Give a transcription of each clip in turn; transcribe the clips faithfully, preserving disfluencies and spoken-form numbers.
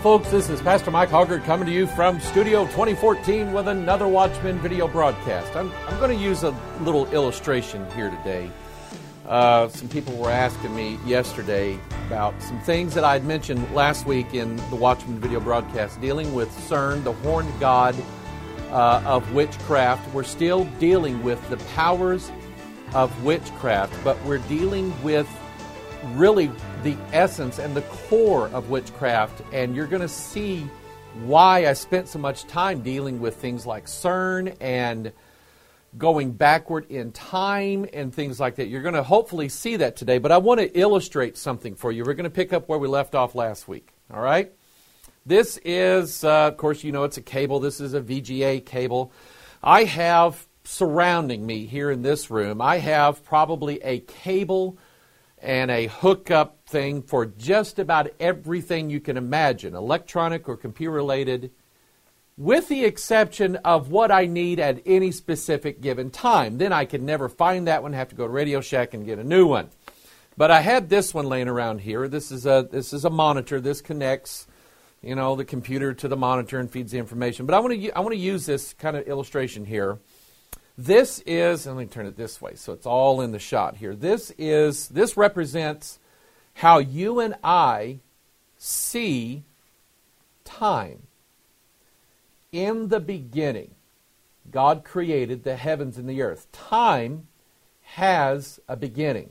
folks. This is Pastor Mike Hoggard coming to you from Studio twenty fourteen with another Watchman video broadcast. I'm, I'm going to use a little illustration here today. Uh, some people were asking me yesterday about some things that I had mentioned last week in the Watchman video broadcast dealing with CERN, the horned god uh, of witchcraft. We're still dealing with the powers of witchcraft, but we're dealing with really the essence and the core of witchcraft, and you're going to see why I spent so much time dealing with things like CERN and going backward in time and things like that. You're going to hopefully see that today, but I want to illustrate something for you. We're going to pick up where we left off last week, all right? This is, uh, of course, you know it's a cable. This is a V G A cable. I have surrounding me here in this room, I have probably a cable and a hookup thing for just about everything you can imagine, electronic or computer-related, with the exception of what I need at any specific given time. Then I can never find that one, have to go to Radio Shack and get a new one. But I had this one laying around here. This is a this is a monitor. This connects, you know, the computer to the monitor and feeds the information. But I want to I want to use this kind of illustration here. This is, let me turn it this way so it's all in the shot here. This is, this represents how you and I see time. In the beginning, God created the heavens and the earth. Time has a beginning.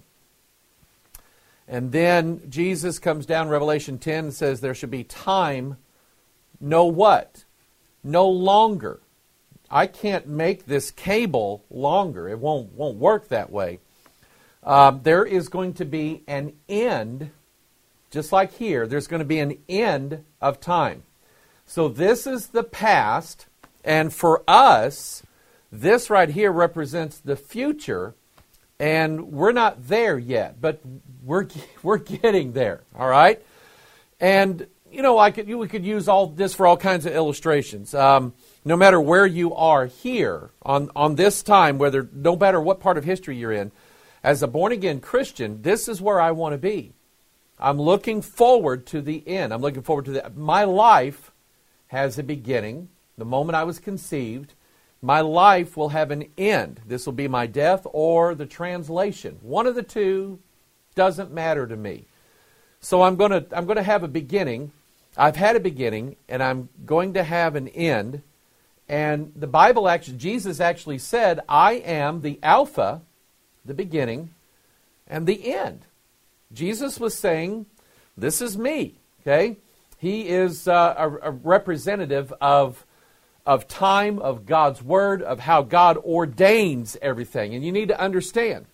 And then Jesus comes down, Revelation ten, and says there should be time, no what? No longer. I can't make this cable longer. It won't won't work that way. Um, there is going to be an end, just like here, there's going to be an end of time. So this is the past, and for us, this right here represents the future, and we're not there yet, but we're we're getting there, all right? And, you know, I could, we could use all this for all kinds of illustrations. Um, no matter where you are here on, on this time, whether no matter what part of history you're in, as a born-again Christian, this is where I want to be. I'm looking forward to the end. I'm looking forward to the... My life has a beginning. The moment I was conceived, my life will have an end. This will be my death or the translation. One of the two doesn't matter to me. So I'm going to I'm going to have a beginning. I've had a beginning, and I'm going to have an end. And the Bible actually, Jesus actually said, I am the Alpha, the beginning, and the end. Jesus was saying, this is me, okay? He is uh, a, a representative of, of time, of God's Word, of how God ordains everything. And you need to understand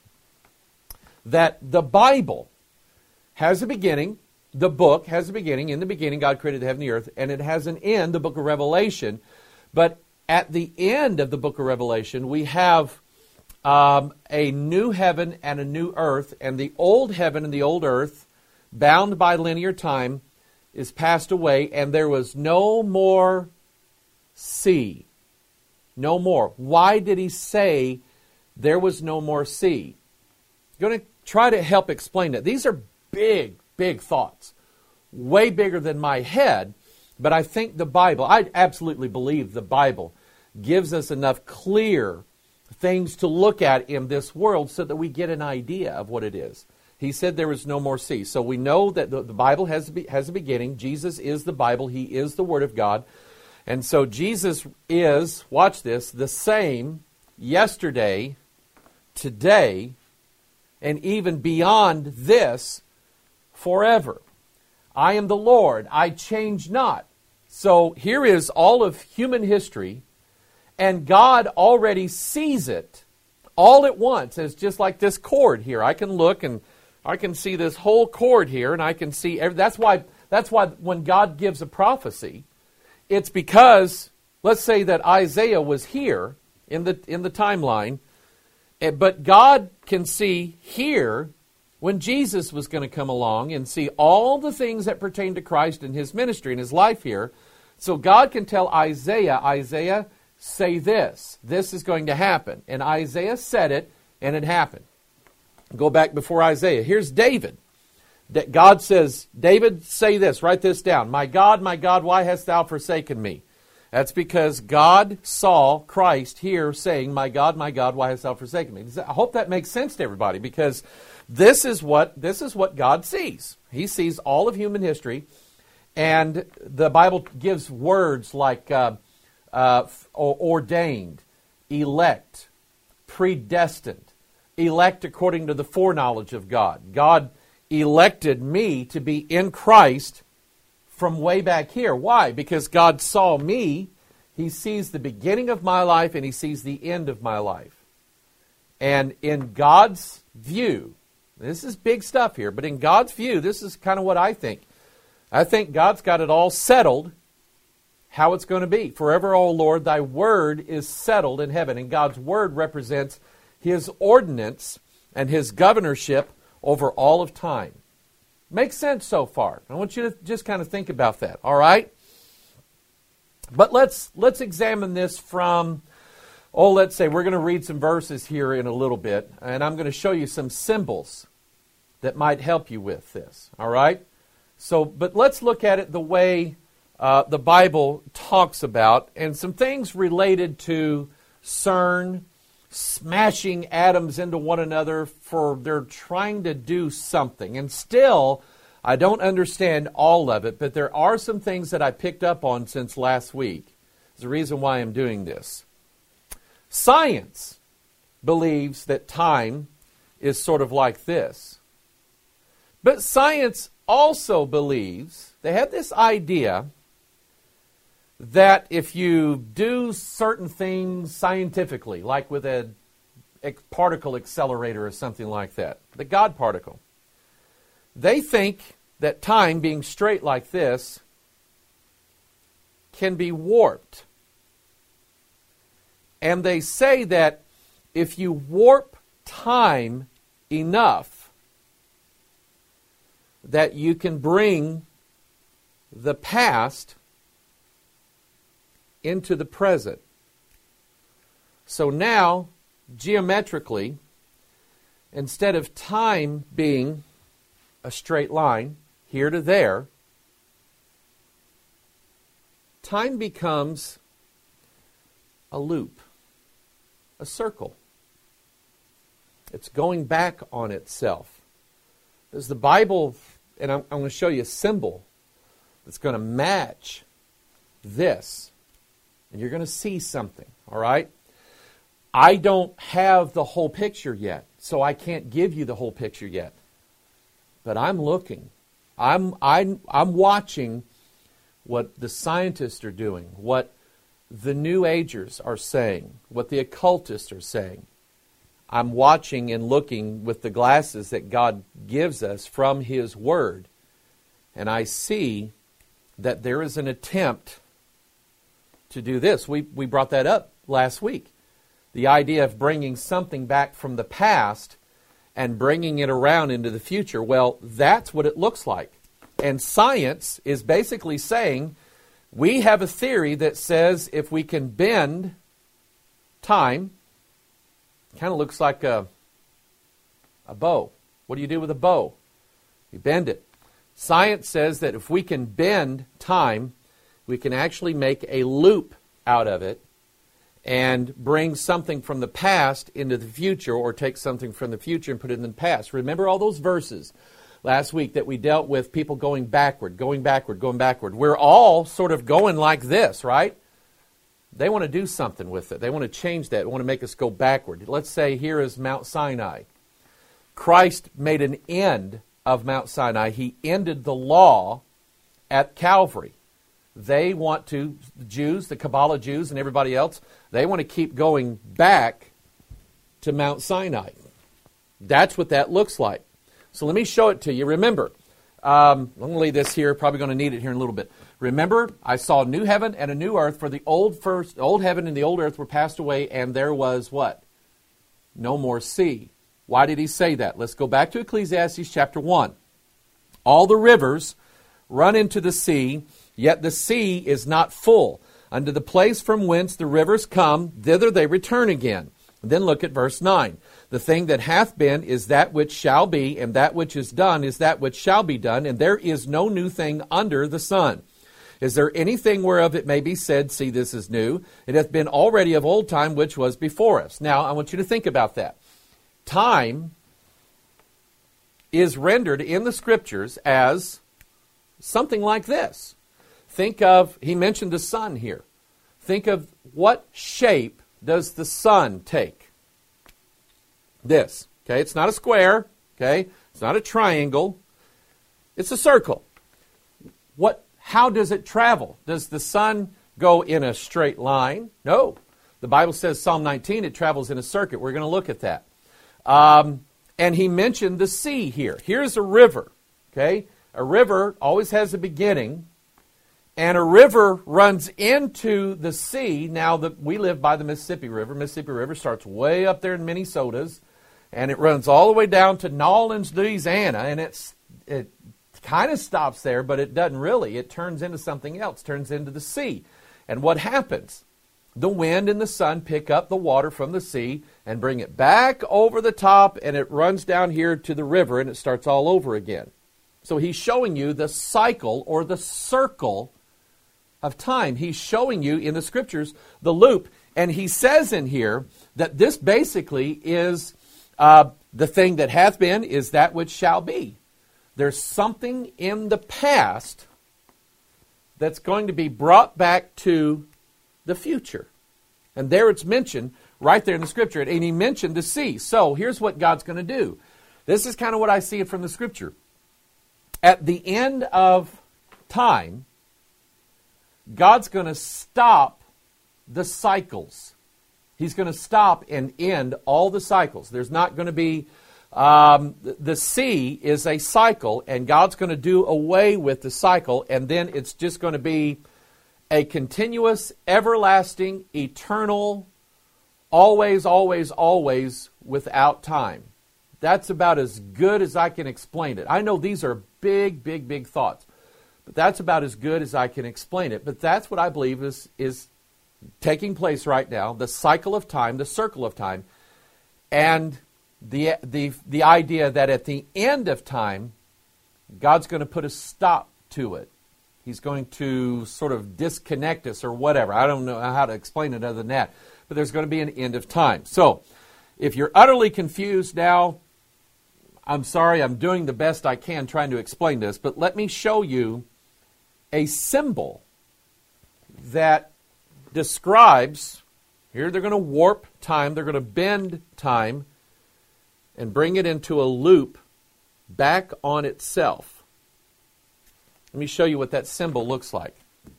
that the Bible has a beginning. The book has a beginning. In the beginning, God created the heaven and the earth, and it has an end, the book of Revelation. But at the end of the book of Revelation, we have um, a new heaven and a new earth, and the old heaven and the old earth, bound by linear time, is passed away, and there was no more sea. No more. Why did he say there was no more sea? I'm going to try to help explain it. These are big, big thoughts. Way bigger than my head. But I think the Bible, I absolutely believe the Bible gives us enough clear things to look at in this world so that we get an idea of what it is. He said there was no more sea. So we know that the, the Bible has, has a beginning. Jesus is the Bible. He is the Word of God. And so Jesus is, watch this, the same yesterday, today, and even beyond this forever. I am the Lord. I change not. So here is all of human history, and God already sees it all at once. It's just like this cord here. I can look and I can see this whole cord here, and I can see every, that's why that's why when God gives a prophecy, it's because let's say that Isaiah was here in the in the timeline, but God can see here when Jesus was going to come along and see all the things that pertain to Christ and His ministry and His life here. So God can tell Isaiah, Isaiah, say this. This is going to happen. And Isaiah said it, and it happened. Go back before Isaiah. Here's David. that God says, David, say this, write this down. My God, my God, why hast thou forsaken me? That's because God saw Christ here saying, my God, my God, why hast thou forsaken me? I hope that makes sense to everybody, because this is what this is what God sees. He sees all of human history, and the Bible gives words like uh, uh, ordained, elect, predestined, elect according to the foreknowledge of God. God elected me to be in Christ from way back here. Why? Because God saw me. He sees the beginning of my life and He sees the end of my life. And in God's view, this is big stuff here, but in God's view, this is kind of what I think. I think God's got it all settled how it's going to be. Forever, O Lord, thy word is settled in heaven. And God's word represents His ordinance and His governorship over all of time. Makes sense so far. I want you to just kind of think about that, all right? But let's let's examine this from, oh, let's say we're going to read some verses here in a little bit, and I'm going to show you some symbols that might help you with this, all right? So, but let's look at it the way uh, the Bible talks about, and some things related to CERN, smashing atoms into one another for they're trying to do something. And still, I don't understand all of it, but there are some things that I picked up on since last week. There's a reason why I'm doing this. Science believes that time is sort of like this. But science also believes, they have this idea that if you do certain things scientifically, like with a particle accelerator or something like that, the God particle, they think that time, being straight like this, can be warped. And they say that if you warp time enough, that you can bring the past into the present. So now, geometrically, instead of time being a straight line, here to there, time becomes a loop, a circle. It's going back on itself. There's the Bible, and I'm, I'm going to show you a symbol that's going to match this. And you're going to see something, all right? I don't have the whole picture yet, so I can't give you the whole picture yet. But I'm looking. I'm, I'm, I'm watching what the scientists are doing, what the New Agers are saying, what the occultists are saying. I'm watching and looking with the glasses that God gives us from His Word. And I see that there is an attempt to do this. We we brought that up last week. The idea of bringing something back from the past and bringing it around into the future. Well, that's what it looks like. And science is basically saying, we have a theory that says if we can bend time, kind of looks like a, a bow. What do you do with a bow? You bend it. Science says that if we can bend time, we can actually make a loop out of it and bring something from the past into the future, or take something from the future and put it in the past. Remember all those verses last week that we dealt with, people going backward, going backward, going backward. We're all sort of going like this, right? They want to do something with it. They want to change that. They want to make us go backward. Let's say here is Mount Sinai. Christ made an end of Mount Sinai. He ended the law at Calvary. They want to, the Jews, the Kabbalah Jews and everybody else, they want to keep going back to Mount Sinai. That's what that looks like. So let me show it to you. Remember, um, I'm going to leave this here, probably going to need it here in a little bit. Remember, I saw a new heaven and a new earth, for the old first, old heaven and the old earth were passed away, and there was what? No more sea. Why did he say that? Let's go back to Ecclesiastes chapter one. All the rivers run into the sea, yet the sea is not full. Unto the place from whence the rivers come, thither they return again. Then look at verse nine. The thing that hath been is that which shall be, and that which is done is that which shall be done, and there is no new thing under the sun. Is there anything whereof it may be said, see, this is new? It hath been already of old time which was before us. Now, I want you to think about that. Time is rendered in the Scriptures as something like this. Think of, he mentioned the sun here. Think of what shape does the sun take? This, okay? It's not a square, okay? It's not a triangle. It's a circle. What? How does it travel? Does the sun go in a straight line? No. The Bible says, Psalm nineteen, it travels in a circuit. We're going to look at that. Um, and he mentioned the sea here. Here's a river, okay? A river always has a beginning, and a river runs into the sea. Now, the, we live by the Mississippi River. Mississippi River starts way up there in Minnesota's, and it runs all the way down to Nolens, Louisiana, and it's it kind of stops there, but it doesn't really. It turns into something else, turns into the sea. And what happens? The wind and the sun pick up the water from the sea and bring it back over the top, and it runs down here to the river, and it starts all over again. So he's showing you the cycle or the circle of time. He's showing you in the Scriptures the loop, and he says in here that this basically is uh, the thing that hath been is that which shall be. There's something in the past that's going to be brought back to the future. And there it's mentioned right there in the Scripture. And he mentioned the sea. So here's what God's going to do. This is kind of what I see it from the Scripture. At the end of time, God's going to stop the cycles. He's going to stop and end all the cycles. There's not going to be... Um, the sea is a cycle, and God's going to do away with the cycle, and then it's just going to be a continuous, everlasting, eternal, always, always, always without time. That's about as good as I can explain it. I know these are big, big, big thoughts, but that's about as good as I can explain it. But that's what I believe is, is taking place right now, the cycle of time, the circle of time, and The, the, the idea that at the end of time, God's going to put a stop to it. He's going to sort of disconnect us or whatever. I don't know how to explain it other than that. But there's going to be an end of time. So, if you're utterly confused now, I'm sorry, I'm doing the best I can trying to explain this. But let me show you a symbol that describes, here they're going to warp time, they're going to bend time, and bring it into a loop back on itself. Let me show you what that symbol looks like.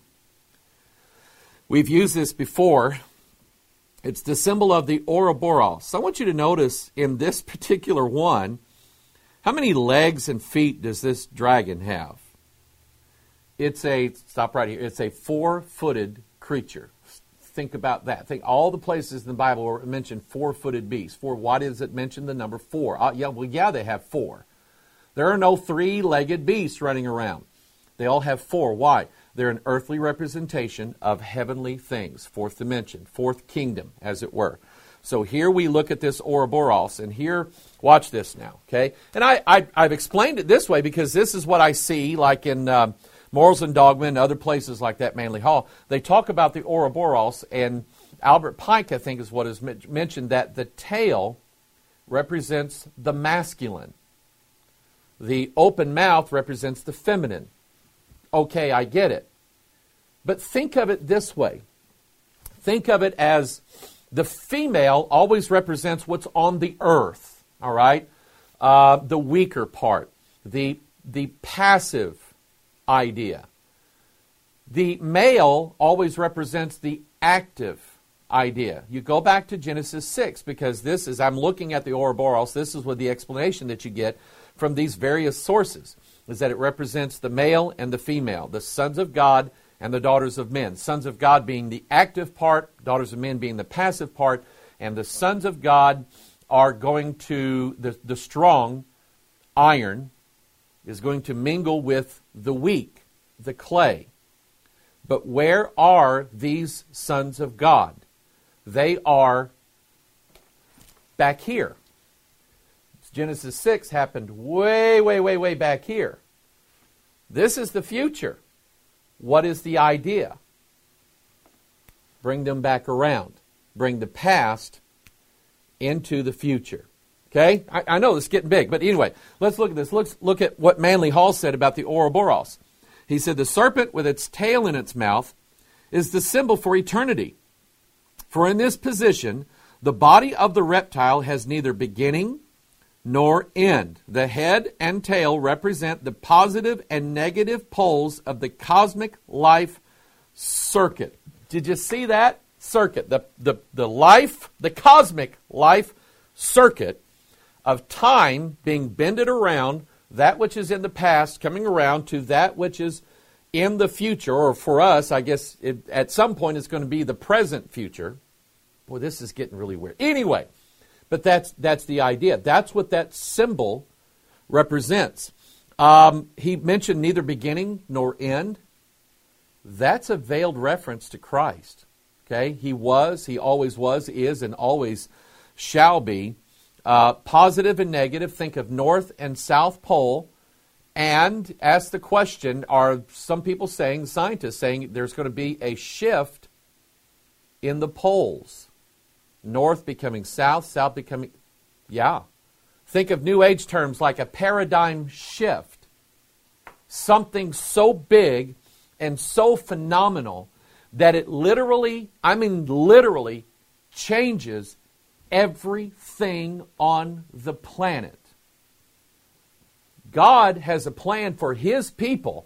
We've used this before. It's the symbol of the Ouroboros. I want you to notice in this particular one, how many legs and feet does this dragon have? It's a, stop right here, it's a four-footed creature. Think about that. Think all the places in the Bible where it mentioned four-footed beasts. Four, why does it mention the number four? Uh, yeah, well, yeah, they have four. There are no three-legged beasts running around. They all have four. Why? They're an earthly representation of heavenly things. Fourth dimension, fourth kingdom, as it were. So here we look at this Ouroboros, and here, watch this now, okay? And I, I, I've explained it this way because this is what I see, like in... Um, Morals and Dogma and other places like that, Manly Hall, they talk about the Ouroboros, and Albert Pike, I think, is what is mentioned, that the tail represents the masculine. The open mouth represents the feminine. Okay, I get it. But think of it this way. Think of it as the female always represents what's on the earth, all right? Uh, the weaker part, the, the passive idea. The male always represents the active idea. You go back to Genesis six, because this is, I'm looking at the Ouroboros, this is what the explanation that you get from these various sources, is that it represents the male and the female, the sons of God and the daughters of men. Sons of God being the active part, daughters of men being the passive part, and the sons of God are going to, the, the strong iron is going to mingle with the weak, the clay. But where are these sons of God? They are back here. Genesis six happened way, way, way, way back here. This is the future. What is the idea? Bring them back around. Bring the past into the future. Okay? I, I know this is getting big, but anyway, let's look at this. Let's look at what Manly Hall said about the Ouroboros. He said, the serpent with its tail in its mouth is the symbol for eternity. For in this position, the body of the reptile has neither beginning nor end. The head and tail represent the positive and negative poles of the cosmic life circuit. Did you see that? Circuit. The, the, the life, the cosmic life circuit of time being bended around, that which is in the past coming around to that which is in the future, or for us, I guess it, at some point it's going to be the present future. Boy, this is getting really weird. Anyway, but that's that's the idea. That's what that symbol represents. Um, he mentioned neither beginning nor end. That's a veiled reference to Christ. Okay, he was, he always was, is, and always shall be. Uh, positive and negative. Think of North and South Pole, and ask the question: are some people saying, scientists saying, there's going to be a shift in the poles? North becoming south, south becoming, yeah. Think of New Age terms like a paradigm shift. Something so big and so phenomenal that it literally, I mean literally, changes everything on the planet. God has a plan for His people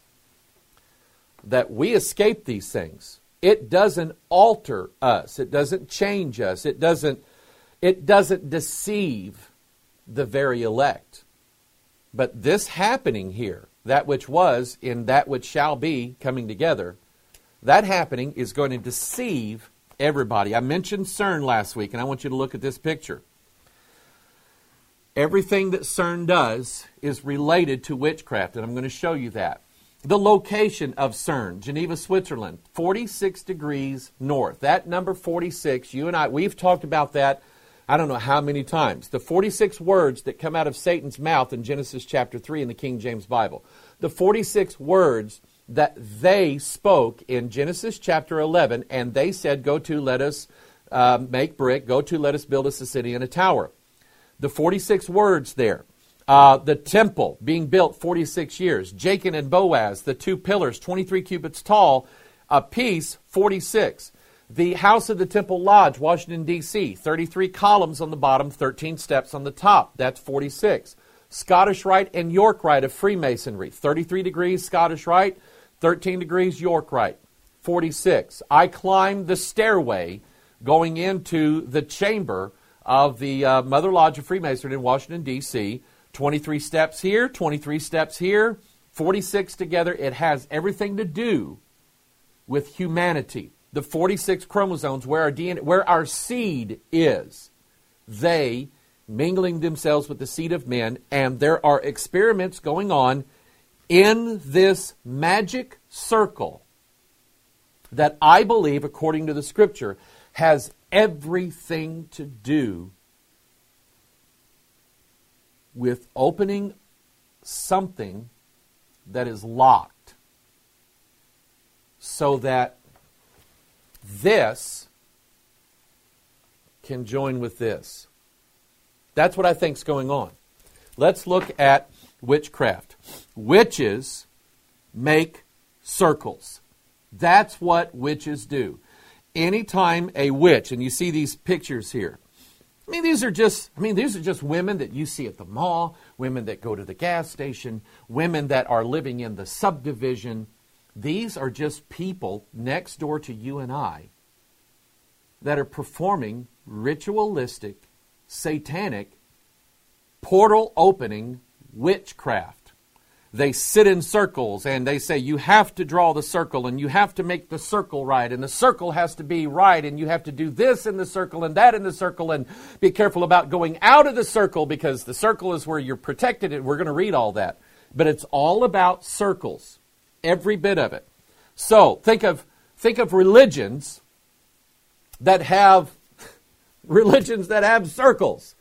that we escape these things. It doesn't alter us. It doesn't change us. It doesn't, it doesn't deceive the very elect. But this happening here, that which was in that which shall be coming together, that happening is going to deceive everybody. I mentioned CERN last week, and I want you to look at this picture. Everything that CERN does is related to witchcraft, and I'm going to show you that. The location of CERN, Geneva, Switzerland, forty-six degrees north. That number forty-six, you and I, we've talked about that I don't know how many times. The forty-six words that come out of Satan's mouth in Genesis chapter three in the King James Bible. The forty-six words that they spoke in Genesis chapter eleven, and they said, go to, let us uh, make brick, go to, let us build us a city and a tower. The forty-six words there. Uh, the temple being built forty-six years. Jachin and Boaz, the two pillars, twenty-three cubits tall, a piece, forty-six. The house of the Temple Lodge, Washington, D C, thirty-three columns on the bottom, thirteen steps on the top. That's forty-six. Scottish Rite and York Rite of Freemasonry, thirty-three degrees Scottish Rite, thirteen degrees York Rite, forty-six. I climbed the stairway going into the chamber of the uh, Mother Lodge of Freemasonry in Washington, D C, twenty-three steps here, twenty-three steps here, forty-six together. It has everything to do with humanity. The forty-six chromosomes, where our D N A, where our seed is. They mingling themselves with the seed of men, and there are experiments going on in this magic circle that I believe, according to the Scripture, has everything to do with opening something that is locked so that this can join with this. That's what I think is going on. Let's look at witchcraft. Witches make circles. That's what witches do. Anytime a witch, and you see these pictures here, I mean, these are just, I mean, these are just women that you see at the mall, women that go to the gas station, women that are living in the subdivision. These are just people next door to you and I that are performing ritualistic, satanic, portal-opening witchcraft. They sit in circles and they say, you have to draw the circle and you have to make the circle right and the circle has to be right and you have to do this in the circle and that in the circle and be careful about going out of the circle because the circle is where you're protected and we're going to read all that. But it's all about circles, every bit of it. So think of think of religions that have religions that have circles.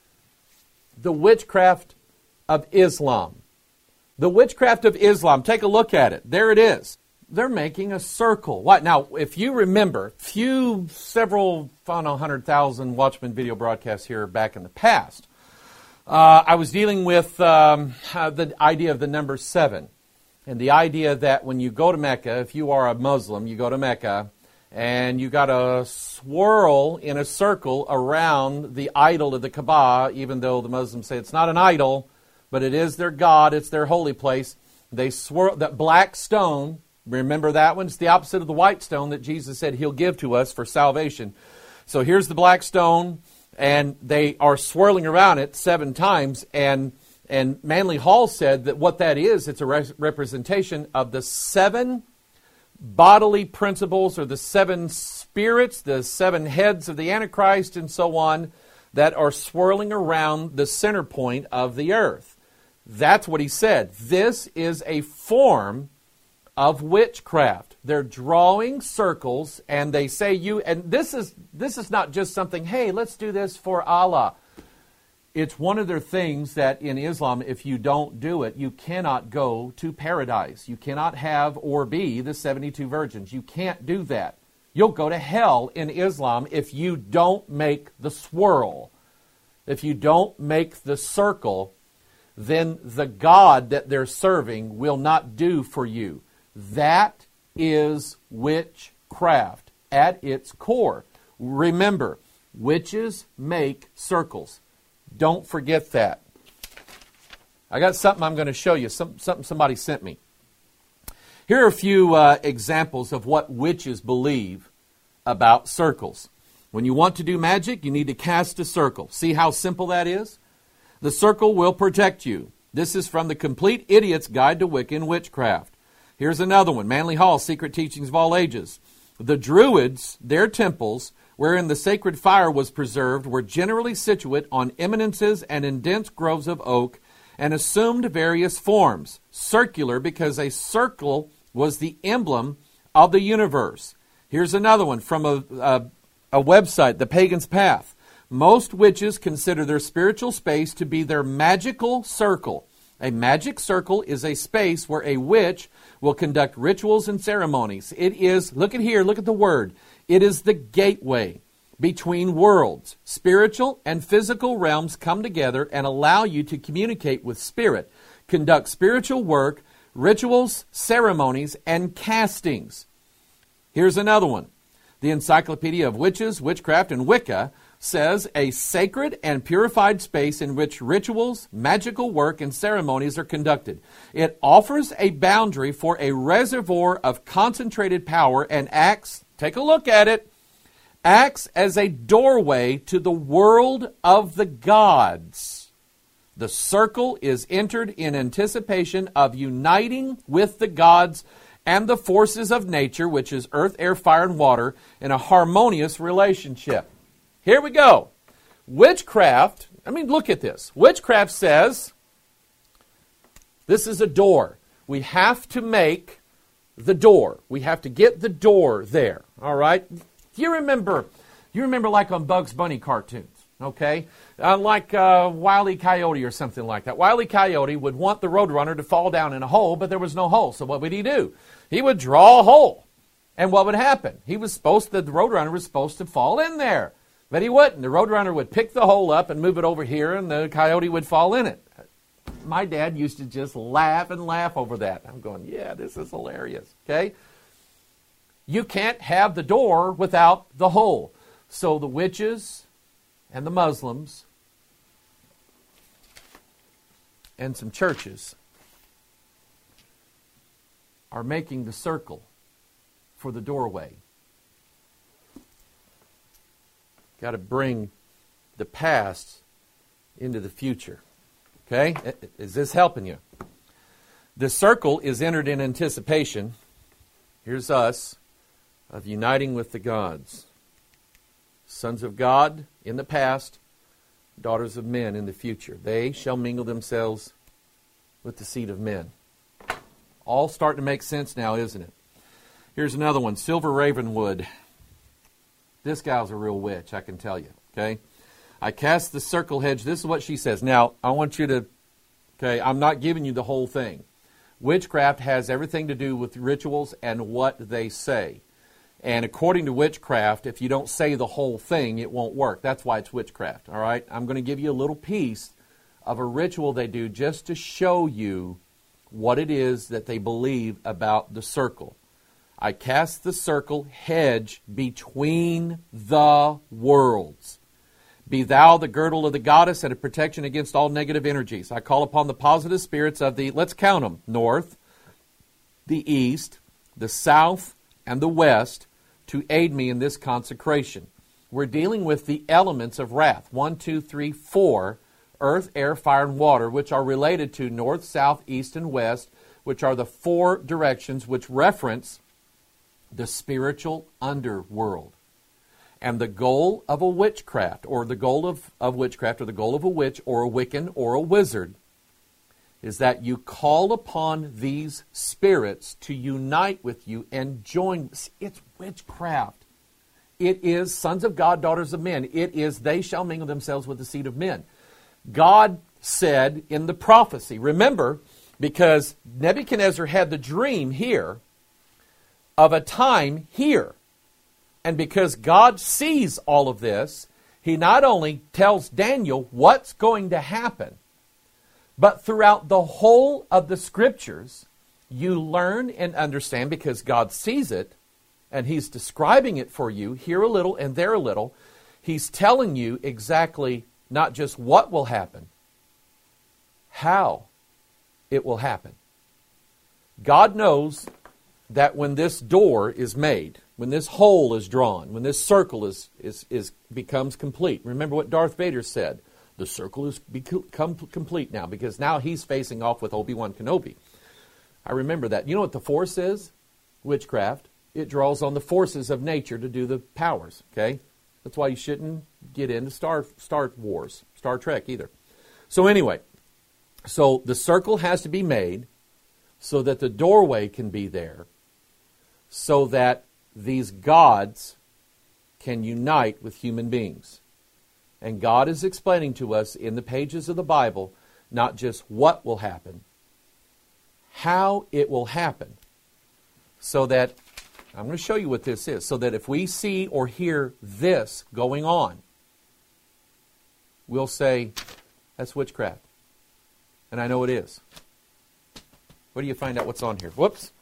The witchcraft of Islam. The witchcraft of Islam. Take a look at it. There it is. They're making a circle. What? Now, if you remember, few, several, I don't know, one hundred thousand Watchman video broadcasts here back in the past, uh, I was dealing with um, uh, the idea of the number seven. And the idea that when you go to Mecca, if you are a Muslim, you go to Mecca, and you got to swirl in a circle around the idol of the Kaaba, even though the Muslims say it's not an idol, but it is their God, it's their holy place. They swirl, that black stone, remember that one? It's the opposite of the white stone that Jesus said He'll give to us for salvation. So here's the black stone, and they are swirling around it seven times, and and Manly Hall said that what that is, it's a re- representation of the seven bodily principles, or the seven spirits, the seven heads of the Antichrist, and so on, that are swirling around the center point of the earth. That's what he said. This is a form of witchcraft. They're drawing circles, and they say you, and this is this is not just something, hey, let's do this for Allah. It's one of their things that in Islam, if you don't do it, you cannot go to paradise. You cannot have or be the seventy-two virgins. You can't do that. You'll go to hell in Islam if you don't make the swirl. If you don't make the circle, then the God that they're serving will not do for you. That is witchcraft at its core. Remember, witches make circles. Don't forget that. I got something I'm going to show you, some, something somebody sent me. Here are a few uh, examples of what witches believe about circles. When you want to do magic, you need to cast a circle. See how simple that is? The circle will protect you. This is from the Complete Idiot's Guide to Wicca and Witchcraft. Here's another one, Manly Hall, Secret Teachings of All Ages. The Druids, their temples, wherein the sacred fire was preserved, were generally situate on eminences and in dense groves of oak, and assumed various forms. Circular, because a circle was the emblem of the universe. Here's another one from a, a, a website, The Pagan's Path. Most witches consider their spiritual space to be their magical circle. A magic circle is a space where a witch will conduct rituals and ceremonies. It is, look at here, look at the word. It is the gateway between worlds. Spiritual and physical realms come together and allow you to communicate with spirit, conduct spiritual work, rituals, ceremonies, and castings. Here's another one. The Encyclopedia of Witches, Witchcraft, and Wicca says a sacred and purified space in which rituals, magical work, and ceremonies are conducted. It offers a boundary for a reservoir of concentrated power and acts, take a look at it, acts as a doorway to the world of the gods. The circle is entered in anticipation of uniting with the gods and the forces of nature, which is earth, air, fire, and water, in a harmonious relationship. Here we go. Witchcraft, I mean, look at this. Witchcraft says, this is a door. We have to make the door. We have to get the door there, all right? You remember, you remember like on Bugs Bunny cartoons, okay? Uh, like uh, Wile E. Coyote or something like that. Wile E. Coyote would want the Roadrunner to fall down in a hole, but there was no hole. So what would he do? He would draw a hole. And what would happen? He was supposed to, the Roadrunner was supposed to fall in there. But he wouldn't. The Roadrunner would pick the hole up and move it over here, and the coyote would fall in it. My dad used to just laugh and laugh over that. I'm going, yeah, this is hilarious, okay? You can't have the door without the hole. So the witches and the Muslims and some churches are making the circle for the doorway. Got to bring the past into the future. Okay? Is this helping you? The circle is entered in anticipation. Here's us, of uniting with the gods. Sons of God in the past, daughters of men in the future. They shall mingle themselves with the seed of men. All starting to make sense now, isn't it? Here's another one, Silver Ravenwood. This gal's a real witch, I can tell you. Okay? I cast the circle hedge. This is what she says. Now, I want you to, okay, I'm not giving you the whole thing. Witchcraft has everything to do with rituals and what they say. And according to witchcraft, if you don't say the whole thing, it won't work. That's why it's witchcraft, all right? I'm going to give you a little piece of a ritual they do just to show you what it is that they believe about the circle. I cast the circle hedge between the worlds. Be thou the girdle of the goddess and a protection against all negative energies. I call upon the positive spirits of the, let's count them, north, the east, the south, and the west to aid me in this consecration. We're dealing with the elements of wrath. One, two, three, four, earth, air, fire, and water, which are related to north, south, east, and west, which are the four directions which reference the spiritual underworld. And the goal of a witchcraft, or the goal of, of witchcraft, or the goal of a witch, or a Wiccan, or a wizard, is that you call upon these spirits to unite with you and join. It's witchcraft. It is sons of God, daughters of men. It is they shall mingle themselves with the seed of men. God said in the prophecy, remember, because Nebuchadnezzar had the dream here of a time here. And because God sees all of this, He not only tells Daniel what's going to happen, but throughout the whole of the Scriptures, you learn and understand, because God sees it, and He's describing it for you, here a little and there a little. He's telling you exactly not just what will happen, how it will happen. God knows that when this door is made, when this hole is drawn, when this circle is, is, is becomes complete. Remember what Darth Vader said. The circle has become complete now, because now he's facing off with Obi-Wan Kenobi. I remember that. You know what the Force is? Witchcraft. It draws on the forces of nature to do the powers, okay? That's why you shouldn't get into Star, Star Wars, Star Trek either. So anyway, so the circle has to be made so that the doorway can be there, so that these gods can unite with human beings. And God is explaining to us in the pages of the Bible not just what will happen, how it will happen. So that, I'm going to show you what this is, so that if we see or hear this going on, we'll say, that's witchcraft. And I know it is. Where do you find out what's on here? Whoops.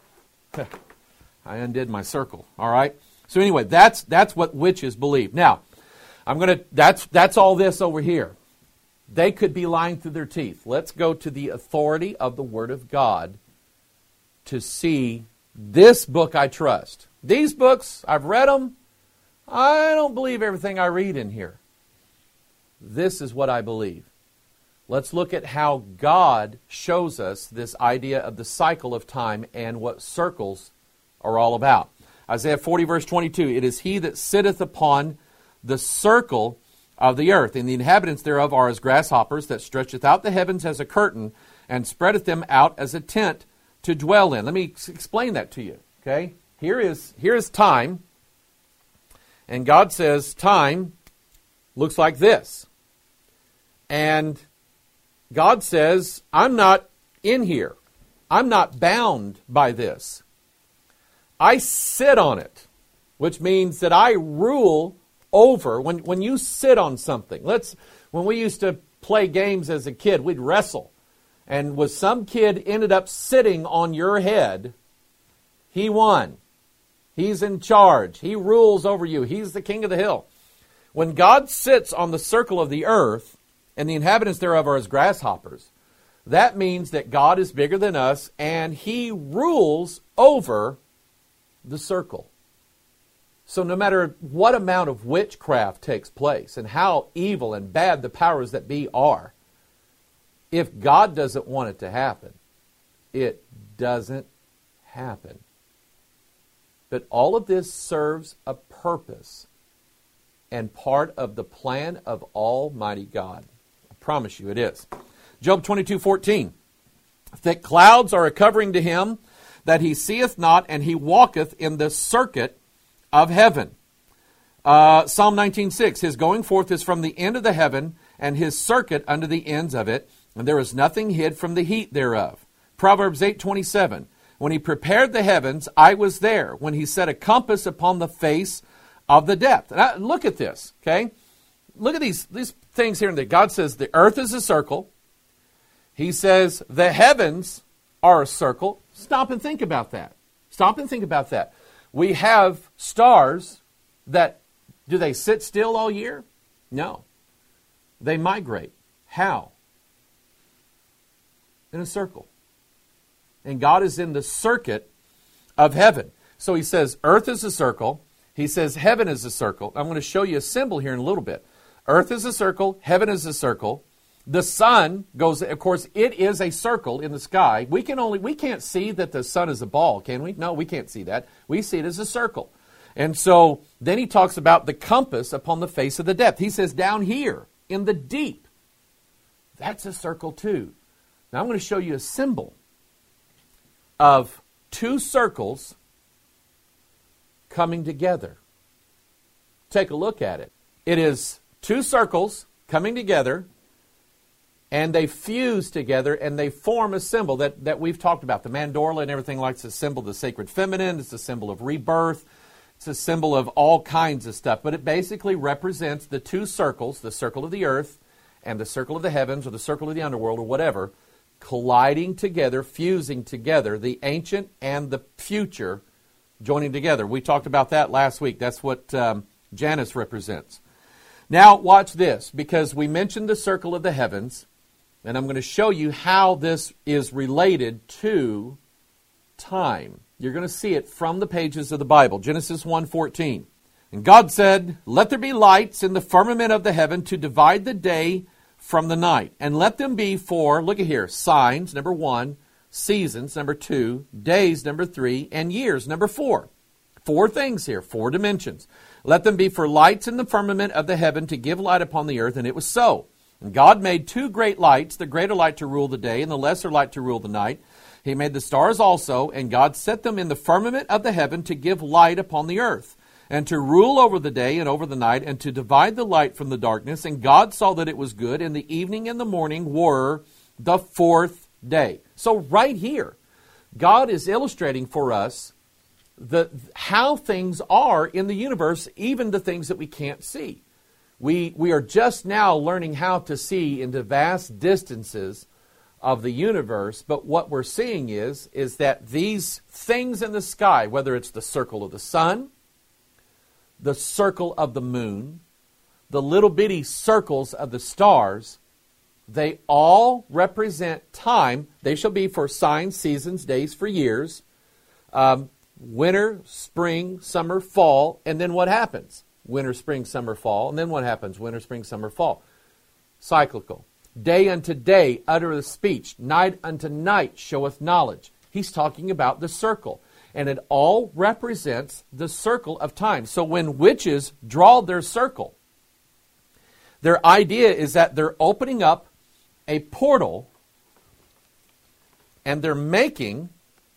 I undid my circle. All right. So anyway, that's that's what witches believe. Now, I'm going to, that's that's all this over here. They could be lying through their teeth. Let's go to the authority of the Word of God to see this book I trust. These books, I've read them. I don't believe everything I read in here. This is what I believe. Let's look at how God shows us this idea of the cycle of time and what circles are all about. Isaiah forty, verse twenty-two, it is He that sitteth upon the circle of the earth, and the inhabitants thereof are as grasshoppers, that stretcheth out the heavens as a curtain, and spreadeth them out as a tent to dwell in. Let me explain that to you, okay? Here is, here is time, and God says time looks like this. And God says, I'm not in here. I'm not bound by this. I sit on it, which means that I rule over. When, when you sit on something, let's, when we used to play games as a kid, we'd wrestle. And was some kid ended up sitting on your head, he won. He's in charge. He rules over you. He's the king of the hill. When God sits on the circle of the earth, and the inhabitants thereof are as grasshoppers, that means that God is bigger than us, and He rules over the circle. So no matter what amount of witchcraft takes place, and how evil and bad the powers that be are, if God doesn't want it to happen, it doesn't happen. But all of this serves a purpose and part of the plan of Almighty God. I promise you it is. Job twenty-two fourteen. Thick clouds are a covering to him that he seeth not, and he walketh in the circuit of heaven. Uh, Psalm nineteen six, his going forth is from the end of the heaven, and his circuit unto the ends of it, and there is nothing hid from the heat thereof. Proverbs eight twenty-seven, when he prepared the heavens, I was there, when he set a compass upon the face of the depth. Now, look at this, okay? Look at these, these things here. That God says the earth is a circle. He says the heavens are a circle. Stop and think about that. Stop and think about that. We have stars that, do they sit still all year? No. They migrate. How? In a circle. And God is in the circuit of heaven. So he says earth is a circle. He says heaven is a circle. I'm going to show you a symbol here in a little bit. Earth is a circle. Heaven is a circle. The sun goes, of course, it is a circle in the sky. We can only, we can't see that the sun is a ball, can we? No, we can't see that. We see it as a circle. And so then he talks about the compass upon the face of the depth. He says down here in the deep, that's a circle too. Now I'm going to show you a symbol of two circles coming together. Take a look at it. It is two circles coming together, and they fuse together, and they form a symbol that, that we've talked about. The mandorla and everything like it's a symbol of the sacred feminine. It's a symbol of rebirth. It's a symbol of all kinds of stuff. But it basically represents the two circles, the circle of the earth and the circle of the heavens, or the circle of the underworld, or whatever, colliding together, fusing together, the ancient and the future joining together. We talked about that last week. That's what um, Janus represents. Now, watch this, because we mentioned the circle of the heavens, and I'm going to show you how this is related to time. You're going to see it from the pages of the Bible. Genesis one fourteen. And God said, let there be lights in the firmament of the heaven to divide the day from the night. And let them be for, look at here, signs, number one, seasons, number two, days, number three, and years, number four. Four things here, four dimensions. Let them be for lights in the firmament of the heaven to give light upon the earth, and it was so. And God made two great lights, the greater light to rule the day, and the lesser light to rule the night. He made the stars also, and God set them in the firmament of the heaven to give light upon the earth, and to rule over the day and over the night, and to divide the light from the darkness. And God saw that it was good, and the evening and the morning were the fourth day. So right here, God is illustrating for us the how things are in the universe, even the things that we can't see. We, we are just now learning how to see into vast distances of the universe, but what we're seeing is, is that these things in the sky, whether it's the circle of the sun, the circle of the moon, the little bitty circles of the stars, they all represent time. They shall be for signs, seasons, days, for years. Um, winter, spring, summer, fall, and then what happens? Winter, spring, summer, fall, and then what happens? Winter, spring, summer, fall. Cyclical. Day unto day uttereth speech. Night unto night showeth knowledge. He's talking about the circle. And it all represents the circle of time. So when witches draw their circle, their idea is that they're opening up a portal and they're making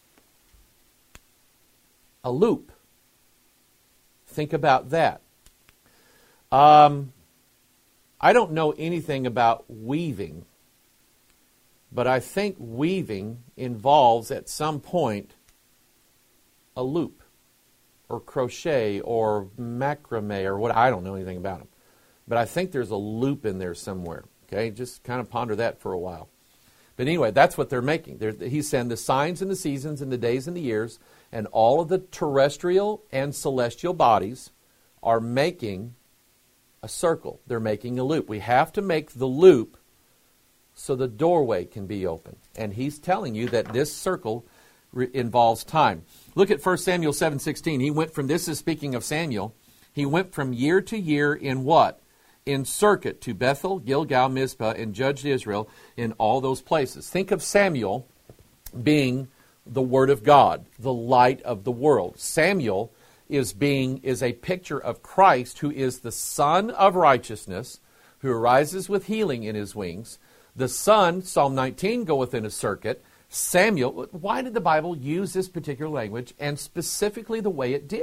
a loop. Think about that. Um, I don't know anything about weaving, but I think weaving involves at some point a loop or crochet or macrame or what. I don't know anything about them, but I think there's a loop in there somewhere. Okay, just kind of ponder that for a while. But anyway, that's what they're making. They're, he's saying the signs and the seasons and the days and the years and all of the terrestrial and celestial bodies are making a circle. They're making a loop. We have to make the loop so the doorway can be open. And he's telling you that this circle re- involves time. Look at First Samuel seven sixteen. He went from, this is speaking of Samuel, he went from year to year in what? In circuit to Bethel, Gilgal, Mizpah, and judged Israel in all those places. Think of Samuel being the Word of God, the light of the world. Samuel is being is a picture of Christ, who is the Son of righteousness, who arises with healing in his wings. The Son, Psalm nineteen, goeth in a circuit. Samuel, why did the Bible use this particular language and specifically the way it did?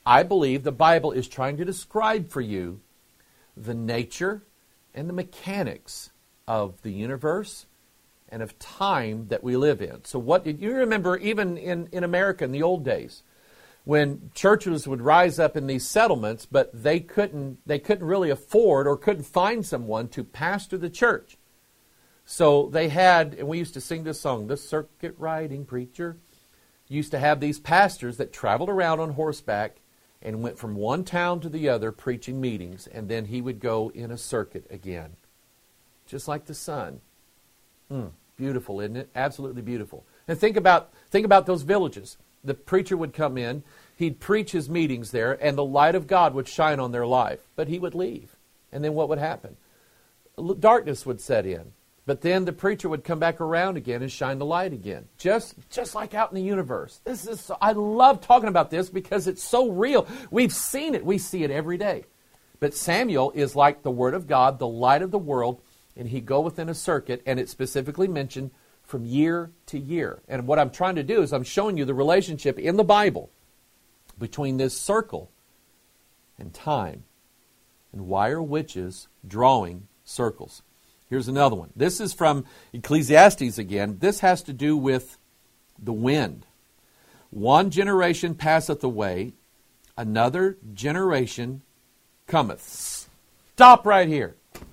I believe the Bible is trying to describe for you the nature and the mechanics of the universe and of time that we live in. So what did you remember even in, in America in the old days, when churches would rise up in these settlements, but they couldn't they couldn't really afford or couldn't find someone to pastor the church. So they had, and we used to sing this song, the circuit riding preacher, used to have these pastors that traveled around on horseback and went from one town to the other preaching meetings, and then he would go in a circuit again. Just like the sun. Mm, beautiful, isn't it? Absolutely beautiful. And think about think about those villages. The preacher would come in, he'd preach his meetings there, and the light of God would shine on their life. But he would leave. And then what would happen? Darkness would set in. But then the preacher would come back around again and shine the light again. Just just like out in the universe. This is so, I love talking about this because it's so real. We've seen it. We see it every day. But Samuel is like the Word of God, the light of the world, and he go within a circuit, and it's specifically mentioned from year to year. And what I'm trying to do is I'm showing you the relationship in the Bible between this circle and time. And why are witches drawing circles? Here's another one. This is from Ecclesiastes again. This has to do with the wind. One generation passeth away, another generation cometh. Stop right here.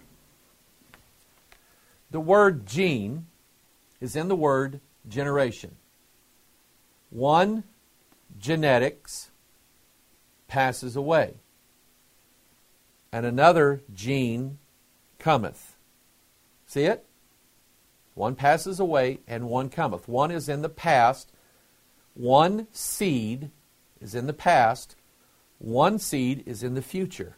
The word gene is in the word generation. One genetics passes away, and another gene cometh. See it? One passes away and one cometh. One is in the past. One seed is in the past. One seed is in the future.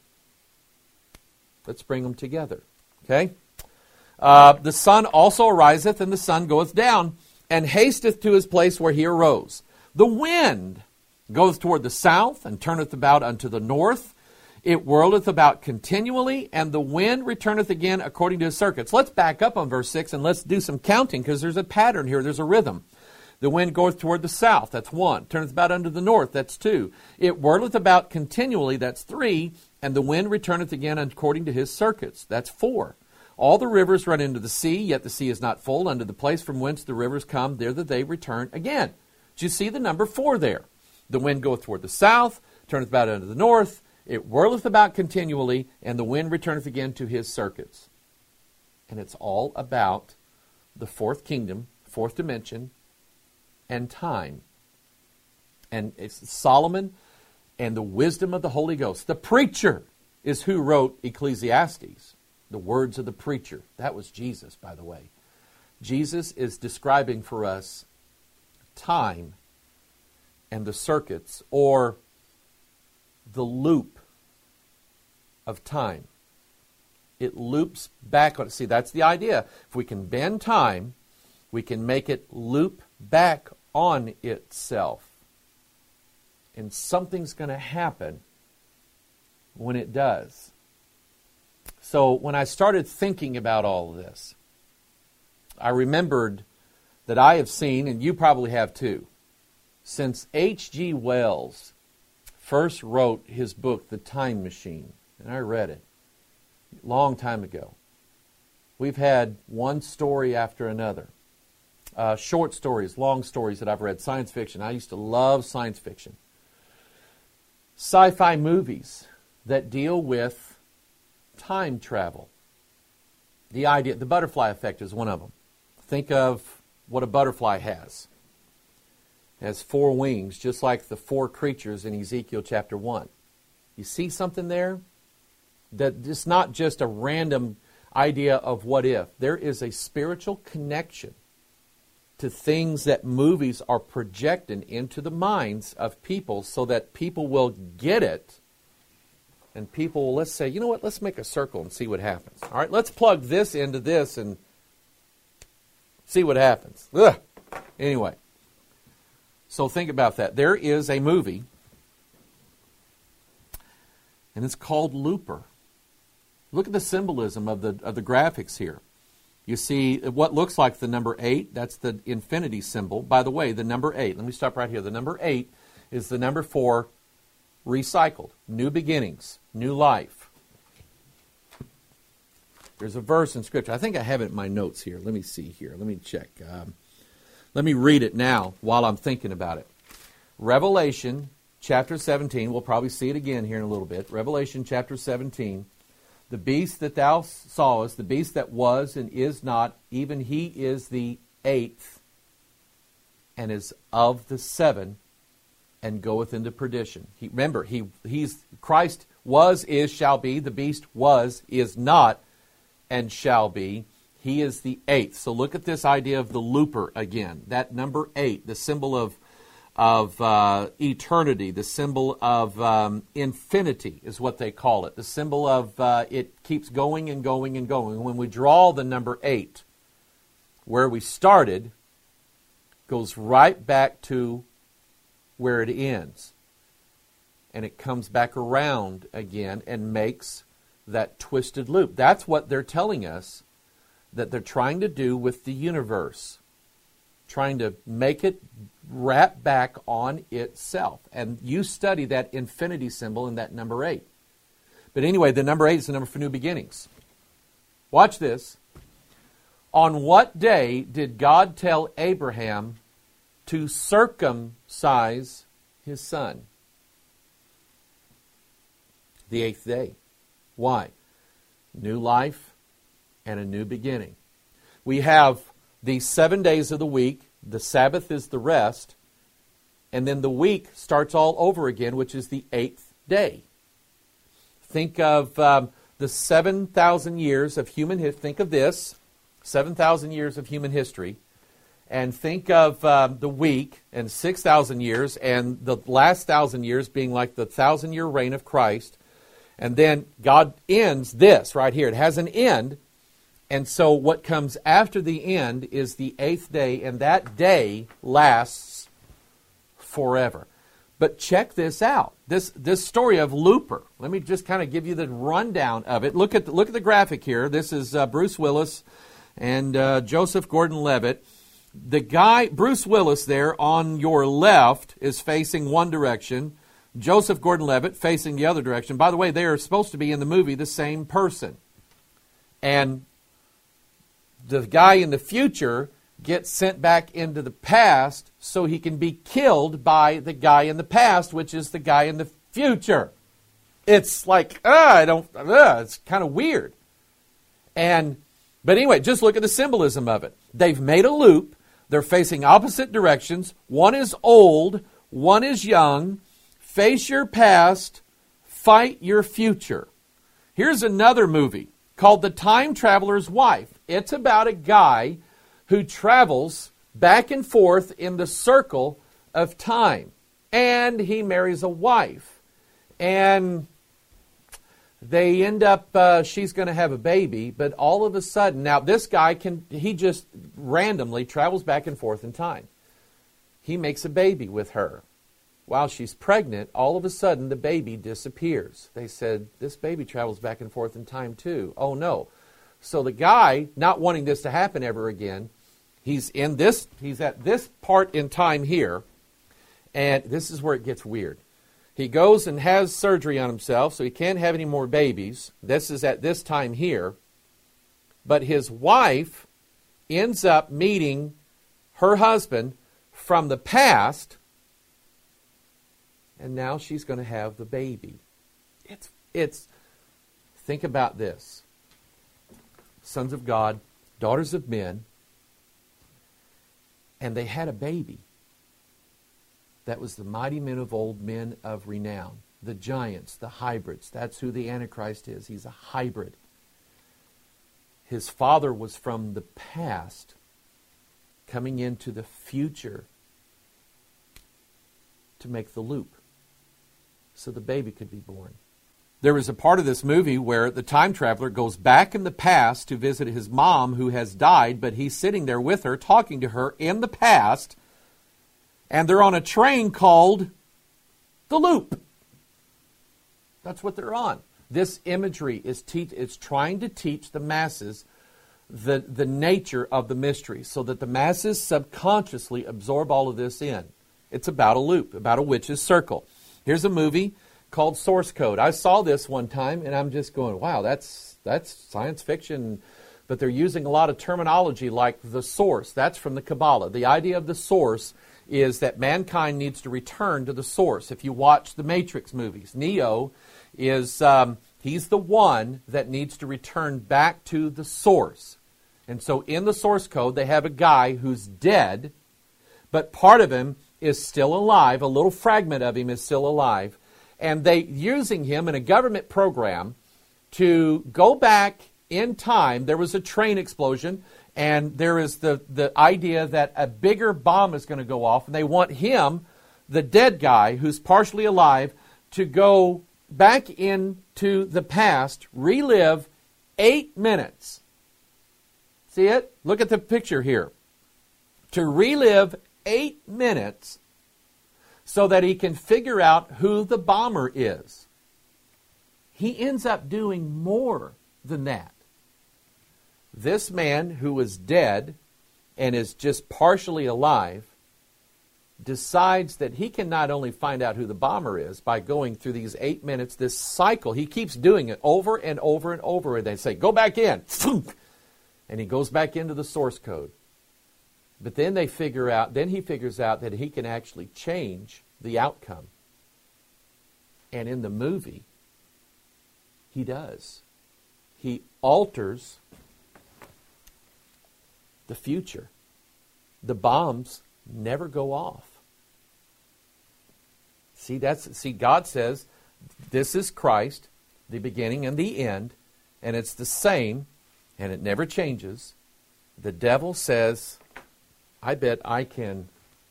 Let's bring them together. Okay? Uh, the sun also ariseth, and the sun goeth down, and hasteth to his place where he arose. The wind goeth toward the south, and turneth about unto the north. It whirleth about continually, and the wind returneth again according to his circuits. Let's back up on verse six, and let's do some counting, because there's a pattern here. There's a rhythm. The wind goeth toward the south, that's one. Turneth about unto the north, that's two. It whirleth about continually, that's three. And the wind returneth again according to his circuits, that's four. All the rivers run into the sea, yet the sea is not full. Unto the place from whence the rivers come, there that they return again. Do you see the number four there? The wind goeth toward the south, turneth about unto the north. It whirleth about continually, and the wind returneth again to his circuits. And it's all about the fourth kingdom, fourth dimension, and time. And it's Solomon and the wisdom of the Holy Ghost. The preacher is who wrote Ecclesiastes. The words of the preacher. That was Jesus, by the way. Jesus is describing for us time and the circuits, or the loop of time. It loops back on it. See, that's the idea. If we can bend time, we can make it loop back on itself. And something's going to happen when it does. So when I started thinking about all of this, I remembered that I have seen, and you probably have too, since H G Wells first wrote his book, The Time Machine, and I read it a long time ago, we've had one story after another. Uh, short stories, long stories that I've read, science fiction. I used to love science fiction. Sci-fi movies that deal with time travel. The idea, the butterfly effect is one of them. Think of what a butterfly has. It has four wings, just like the four creatures in Ezekiel chapter one. You see something there? That it's not just a random idea of what if. There is a spiritual connection to things that movies are projecting into the minds of people so that people will get it. And people will, let's say, you know what, let's make a circle and see what happens. All right, let's plug this into this and see what happens. Ugh. Anyway, so think about that. There is a movie, and it's called Looper. Look at the symbolism of the of the graphics here. You see what looks like the number eight. That's the infinity symbol. By the way, the number eight, let me stop right here. The number eight is the number for recycled. New beginnings, new life. There's a verse in Scripture. I think I have it in my notes here. Let me see here. Let me check. Um, let me read it now while I'm thinking about it. Revelation chapter seventeen. We'll probably see it again here in a little bit. Revelation chapter seventeen. The beast that thou sawest, the beast that was and is not, even he is the eighth, and is of the seven, and goeth into perdition. He, remember, he he's Christ was, is, shall be. The beast was, is not, and shall be. He is the eighth. So look at this idea of the looper again. That number eight, the symbol of of uh, eternity, the symbol of um, infinity is what they call it. The symbol of uh, it keeps going and going and going. When we draw the number eight, where we started, goes right back to where it ends. And it comes back around again and makes that twisted loop. That's what they're telling us that they're trying to do with the universe. Trying to make it wrap back on itself. And you study that infinity symbol in that number eight. But anyway, the number eight is the number for new beginnings. Watch this. On what day did God tell Abraham to circumcise his son? The eighth day. Why? New life and a new beginning. We have the seven days of the week. The Sabbath is the rest. And then the week starts all over again, which is the eighth day. Think of um, the seven thousand years of human history. Think of this, seven thousand years of human history. And think of um, the week and six thousand years, and the last thousand years being like the thousand-year reign of Christ. And then God ends this right here. It has an end. And so what comes after the end is the eighth day, and that day lasts forever. But check this out. This this story of Looper. Let me just kind of give you the rundown of it. Look at the, look at the graphic here. This is uh, Bruce Willis and uh, Joseph Gordon-Levitt. The guy, Bruce Willis there on your left, is facing one direction. Joseph Gordon-Levitt facing the other direction. By the way, they are supposed to be in the movie the same person. And the guy in the future gets sent back into the past so he can be killed by the guy in the past, which is the guy in the future. It's like, ah, I don't, ah, it's kind of weird. And, but anyway, just look at the symbolism of it. They've made a loop. They're facing opposite directions. One is old, one is young. Face your past, fight your future. Here's another movie called The Time Traveler's Wife. It's about a guy who travels back and forth in the circle of time. And he marries a wife. And they end up, uh, she's going to have a baby, but all of a sudden, now this guy can, he just randomly travels back and forth in time. He makes a baby with her. While she's pregnant, all of a sudden the baby disappears. They said, this baby travels back and forth in time too. Oh no. So the guy, not wanting this to happen ever again, he's in this, he's at this part in time here, and this is where it gets weird. He goes and has surgery on himself, so he can't have any more babies. This is at this time here. But his wife ends up meeting her husband from the past, and now she's going to have the baby. It's, it's, think about this. Sons of God, daughters of men, and they had a baby. That was the mighty men of old, men of renown. The giants, the hybrids. That's who the Antichrist is. He's a hybrid. His father was from the past, coming into the future to make the loop so the baby could be born. There was a part of this movie where the time traveler goes back in the past to visit his mom who has died, but he's sitting there with her, talking to her in the past, and they're on a train called the Loop. That's what they're on. This imagery is te- it's trying to teach the masses the, the nature of the mystery so that the masses subconsciously absorb all of this in. It's about a loop, about a witch's circle. Here's a movie called source code. I saw this one time, and I'm just going, wow, that's that's science fiction. But they're using a lot of terminology like the source. That's from the Kabbalah. The idea of the source is that mankind needs to return to the source. If you watch the Matrix movies, Neo is, um, he's the one that needs to return back to the source. And so in the source code, they have a guy who's dead, but part of him is still alive. A little fragment of him is still alive. And they using him in a government program to go back in time. There was a train explosion, and there is the, the idea that a bigger bomb is going to go off, and they want him, the dead guy who's partially alive, to go back into the past, relive eight minutes. See it? Look at the picture here. To relive eight minutes so that he can figure out who the bomber is. He ends up doing more than that. This man who is dead and is just partially alive decides that he can not only find out who the bomber is by going through these eight minutes, this cycle. He keeps doing it over and over and over. And they say, go back in. And he goes back into the source code. But then they figure out, then he figures out that he can actually change the outcome. And in the movie, he does. He alters the future. The bombs never go off. See, that's see, God says, this is Christ, the beginning and the end, and it's the same, and it never changes. The devil says, I bet I can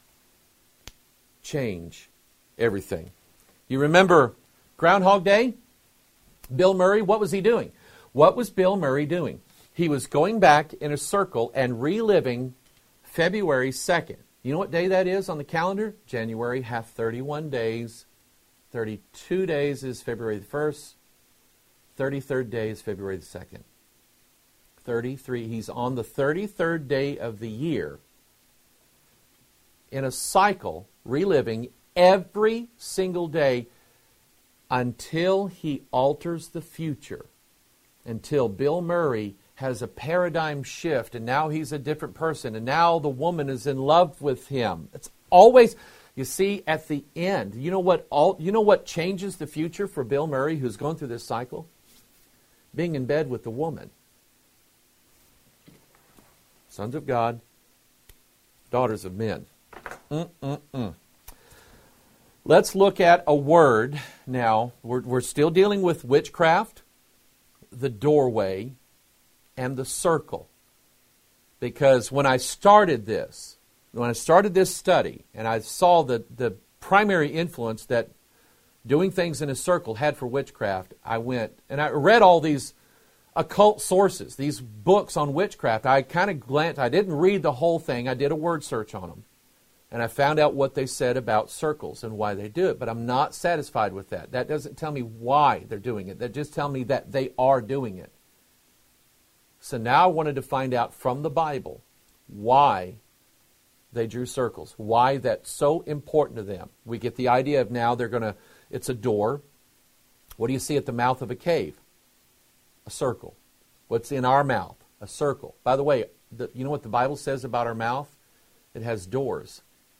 change everything. You remember Groundhog Day? Bill Murray, what was he doing? What was Bill Murray doing? He was going back in a circle and reliving February second. You know what day that is on the calendar? January hath thirty-one days. thirty-two days is February the first. thirty-third day is February the second. thirty-three. He's on the thirty-third day of the year in a cycle, reliving every single day until he alters the future. Until Bill Murray has a paradigm shift, and now he's a different person, and now the woman is in love with him. It's always, you see, at the end, you know what all, you know what changes the future for Bill Murray, who's going through this cycle? Being in bed with the woman. Sons of God, daughters of men. Mm-mm-mm. Let's look at a word now. We're, we're still dealing with witchcraft, the doorway, and the circle. Because when I started this, when I started this study, and I saw the, the primary influence that doing things in a circle had for witchcraft, I went and I read all these occult sources, these books on witchcraft. I kind of glanced, I didn't read the whole thing, I did a word search on them. And I found out what they said about circles and why they do it. But I'm not satisfied with that. That doesn't tell me why they're doing it. That just tells me that they are doing it. So now I wanted to find out from the Bible why they drew circles, why that's so important to them. We get the idea of now they're going to, it's a door. What do you see at the mouth of a cave? A circle. What's in our mouth? A circle. By the way, the, you know what the Bible says about our mouth? It has doors.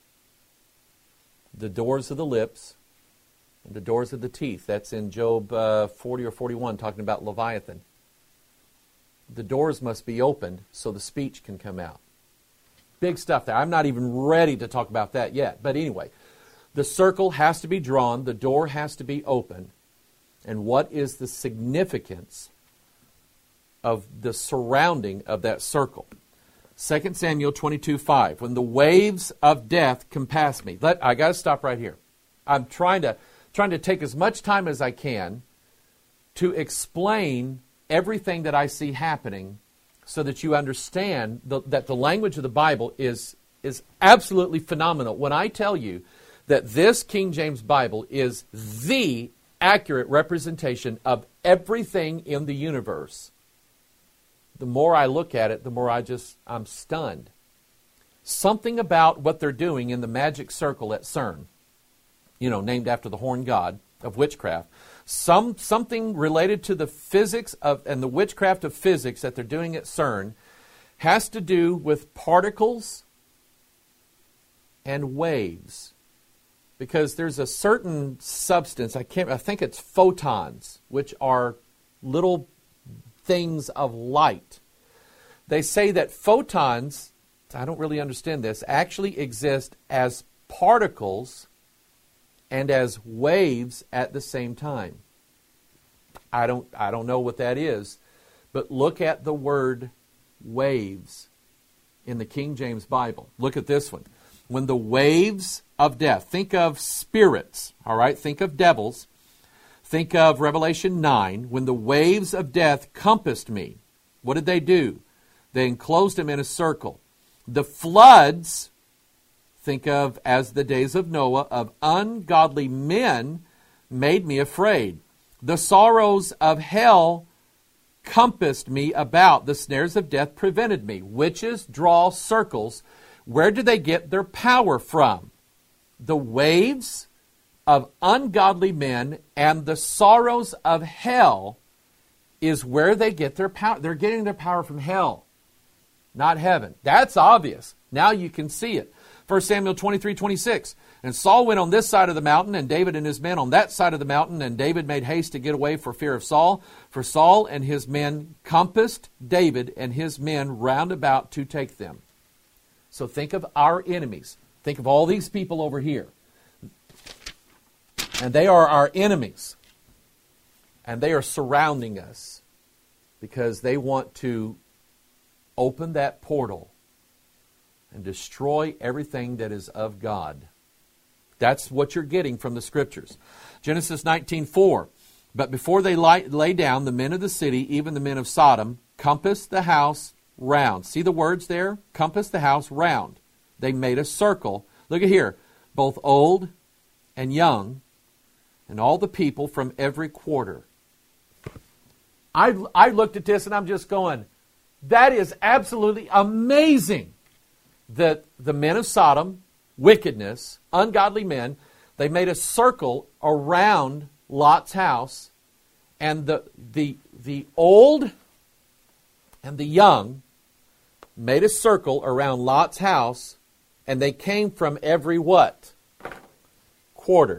The doors of the lips and the doors of the teeth. That's in Job uh, forty or forty-one, talking about Leviathan. The doors must be opened so the speech can come out. Big stuff there. I'm not even ready to talk about that yet. But anyway, the circle has to be drawn. The door has to be opened. And what is the significance of the surrounding of that circle? Second Samuel twenty-two five. When the waves of death compass me. Let, I got to stop right here. I'm trying to, trying to take as much time as I can to explain everything that I see happening so that you understand the, that the language of the Bible is, is absolutely phenomenal. When I tell you that this King James Bible is the accurate representation of everything in the universe, the more I look at it, the more I just, I'm stunned. Something about what they're doing in the magic circle at CERN, you know, named after the horn god, of witchcraft. Some something related to the physics of and the witchcraft of physics that they're doing at CERN has to do with particles and waves. Because there's a certain substance, I can't I think it's photons, which are little things of light. They say that photons, I don't really understand this, actually exist as particles and as waves at the same time. I don't I don't know what that is, but look at the word waves in the King James Bible. Look at this one. When the waves of death, think of spirits, all right? Think of devils. Think of Revelation nine. When the waves of death compassed me, what did they do? They enclosed him in a circle. The floods, think of as the days of Noah, of ungodly men made me afraid. The sorrows of hell compassed me about. The snares of death prevented me. Witches draw circles. Where do they get their power from? The waves of ungodly men and the sorrows of hell is where they get their power. They're getting their power from hell, not heaven. That's obvious. Now you can see it. First Samuel twenty-three twenty-six. And Saul went on this side of the mountain, and David and his men on that side of the mountain, and David made haste to get away for fear of Saul. For Saul and his men compassed David and his men round about to take them. So think of our enemies. Think of all these people over here. And they are our enemies. And they are surrounding us because they want to open that portal and destroy everything that is of God. That's what you're getting from the Scriptures. Genesis nineteen four. But before they lay, lay down, the men of the city, even the men of Sodom, compassed the house round. See the words there? Compass the house round. They made a circle. Look at here. Both old and young, and all the people from every quarter. I, I looked at this and I'm just going, that is absolutely amazing that the men of Sodom, wickedness, ungodly men, they made a circle around Lot's house, and the the the old and the young made a circle around Lot's house, and they came from every what? Quarter.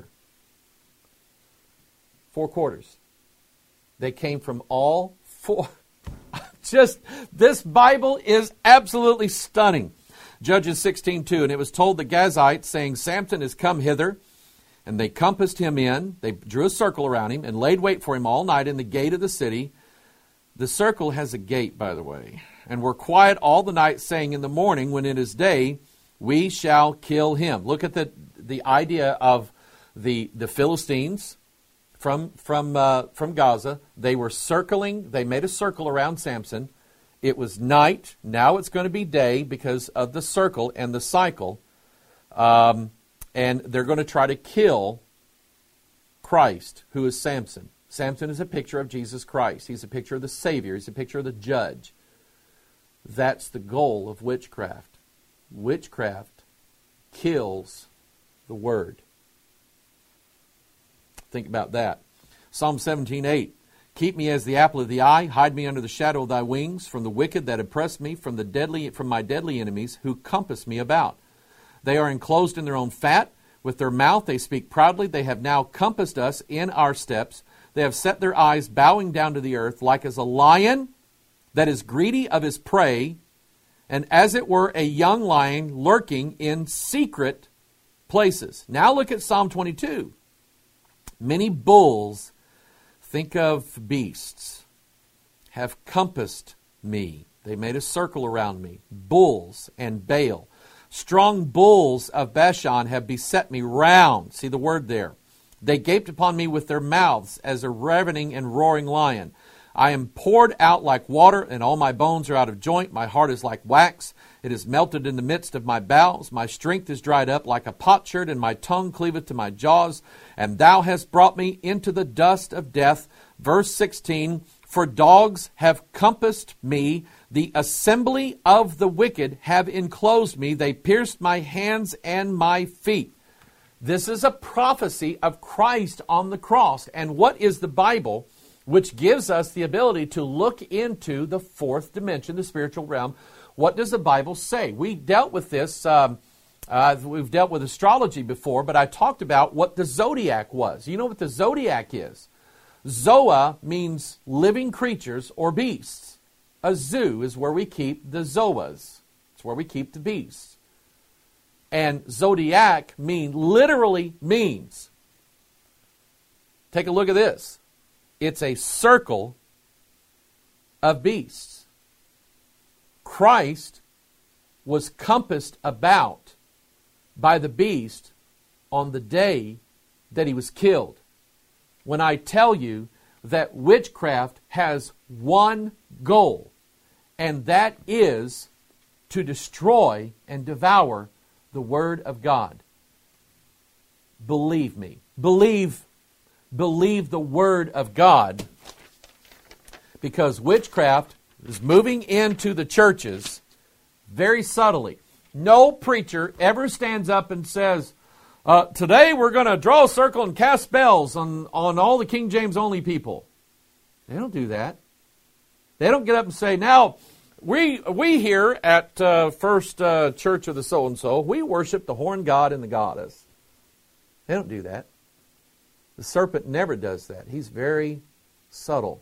Four quarters. They came from all four. Just, this Bible is absolutely stunning. Judges sixteen two, and it was told the Gazites, saying, Samson is come hither. And they compassed him in. They drew a circle around him and laid wait for him all night in the gate of the city. The circle has a gate, by the way. And were quiet all the night, saying, in the morning, when it is day, we shall kill him. Look at the the idea of the the Philistines from from uh, from Gaza. They were circling. They made a circle around Samson. It was night. Now it's going to be day because of the circle and the cycle. Um, and they're going to try to kill Christ, who is Samson. Samson is a picture of Jesus Christ. He's a picture of the Savior. He's a picture of the judge. That's the goal of witchcraft. Witchcraft kills the Word. Think about that. Psalm seventeen eight. Keep me as the apple of the eye. Hide me under the shadow of thy wings, from the wicked that oppress me, from the deadly, from my deadly enemies who compass me about. They are enclosed in their own fat. With their mouth they speak proudly. They have now compassed us in our steps. They have set their eyes bowing down to the earth, like as a lion that is greedy of his prey, and as it were a young lion lurking in secret places. Now look at Psalm twenty-two. Many bulls, think of beasts, have compassed me. They made a circle around me. Bulls and Baal. Strong bulls of Bashan have beset me round. See the word there. They gaped upon me with their mouths as a ravening and roaring lion. I am poured out like water, and all my bones are out of joint. My heart is like wax. It is melted in the midst of my bowels. My strength is dried up like a potsherd, and my tongue cleaveth to my jaws. And thou hast brought me into the dust of death. Verse sixteen, for dogs have compassed me. The assembly of the wicked have enclosed me. They pierced my hands and my feet. This is a prophecy of Christ on the cross. And what is the Bible, which gives us the ability to look into the fourth dimension, the spiritual realm? What does the Bible say? We dealt with this, um, uh, we've dealt with astrology before, but I talked about what the zodiac was. You know what the zodiac is? Zoa means living creatures or beasts. A zoo is where we keep the zoas. It's where we keep the beasts. And zodiac mean literally means, take a look at this. It's a circle of beasts. Christ was compassed about by the beast on the day that he was killed. When I tell you that witchcraft has one goal, and that is to destroy and devour the Word of God. Believe me. Believe, believe the Word of God, because witchcraft is moving into the churches very subtly. No preacher ever stands up and says, uh, today we're going to draw a circle and cast spells on, on all the King James only people. They don't do that. They don't get up and say, now, We we here at uh, First uh, Church of the So-and-so, we worship the horn god and the goddess. They don't do that. The serpent never does that. He's very subtle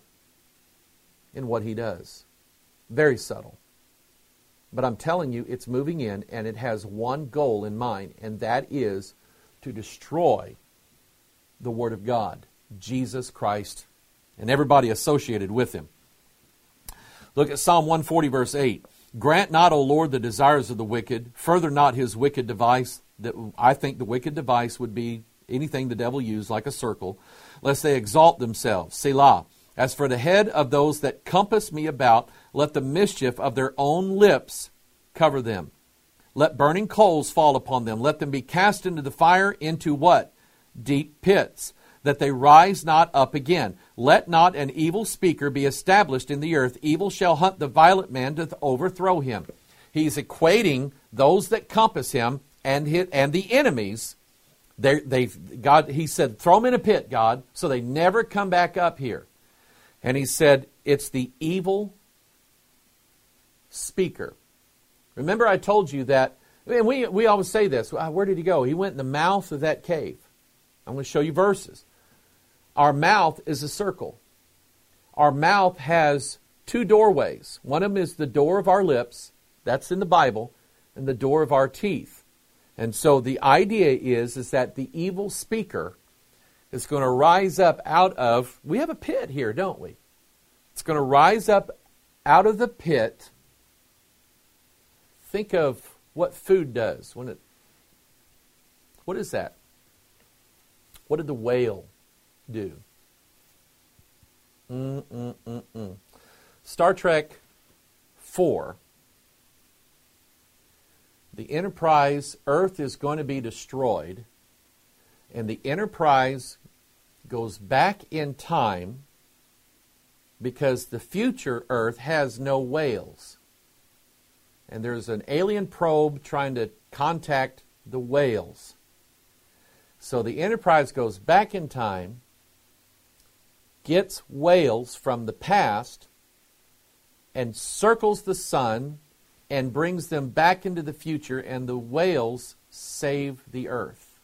in what he does. Very subtle. But I'm telling you, it's moving in, and it has one goal in mind, and that is to destroy the Word of God, Jesus Christ, and everybody associated with Him. Look at Psalm one forty, verse eight. Grant not, O Lord, the desires of the wicked. Further not his wicked device. That I think the wicked device would be anything the devil used, like a circle, lest they exalt themselves. Selah. As for the head of those that compass me about, let the mischief of their own lips cover them. Let burning coals fall upon them. Let them be cast into the fire, into what? Deep pits, that they rise not up again. Let not an evil speaker be established in the earth. Evil shall hunt the violent man to overthrow him. He's equating those that compass him and his, and the enemies. They they God he said, throw them in a pit, God, so they never come back up here. And he said, it's the evil speaker. Remember, I told you that, and we we always say this. Where did he go? He went in the mouth of that cave. I'm going to show you verses. Our mouth is a circle. Our mouth has two doorways. One of them is the door of our lips. That's in the Bible. And the door of our teeth. And so the idea is, is that the evil speaker is going to rise up out of... We have a pit here, don't we? It's going to rise up out of the pit. Think of what food does. When it, what is that? What did the whale do? Mm-mm-mm-mm. Star Trek four. The Enterprise, Earth is going to be destroyed, and the Enterprise goes back in time because the future Earth has no whales. And there's an alien probe trying to contact the whales. So the Enterprise goes back in time, gets whales from the past, and circles the sun and brings them back into the future, and the whales save the earth.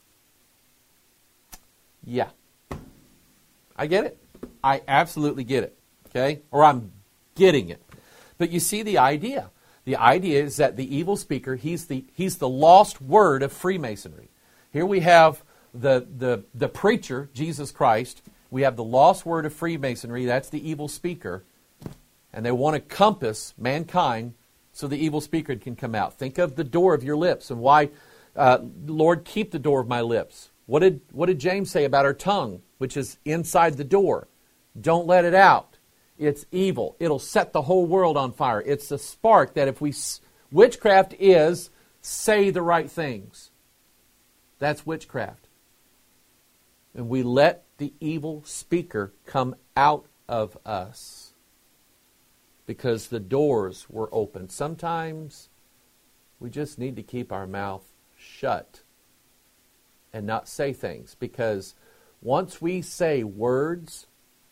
Yeah. I get it. I absolutely get it. Okay? Or I'm getting it. But you see the idea. The idea is that the evil speaker, he's the he's the lost word of Freemasonry. Here we have the the the preacher, Jesus Christ. We have the lost word of Freemasonry. That's the evil speaker. And they want to compass mankind so the evil speaker can come out. Think of the door of your lips and why, uh, Lord, keep the door of my lips. What did what did James say about our tongue, which is inside the door? Don't let it out. It's evil. It'll set the whole world on fire. It's the spark that if we... Witchcraft is say the right things. That's witchcraft. And we let the evil speaker come out of us because the doors were open. Sometimes we just need to keep our mouth shut and not say things. Because once we say words,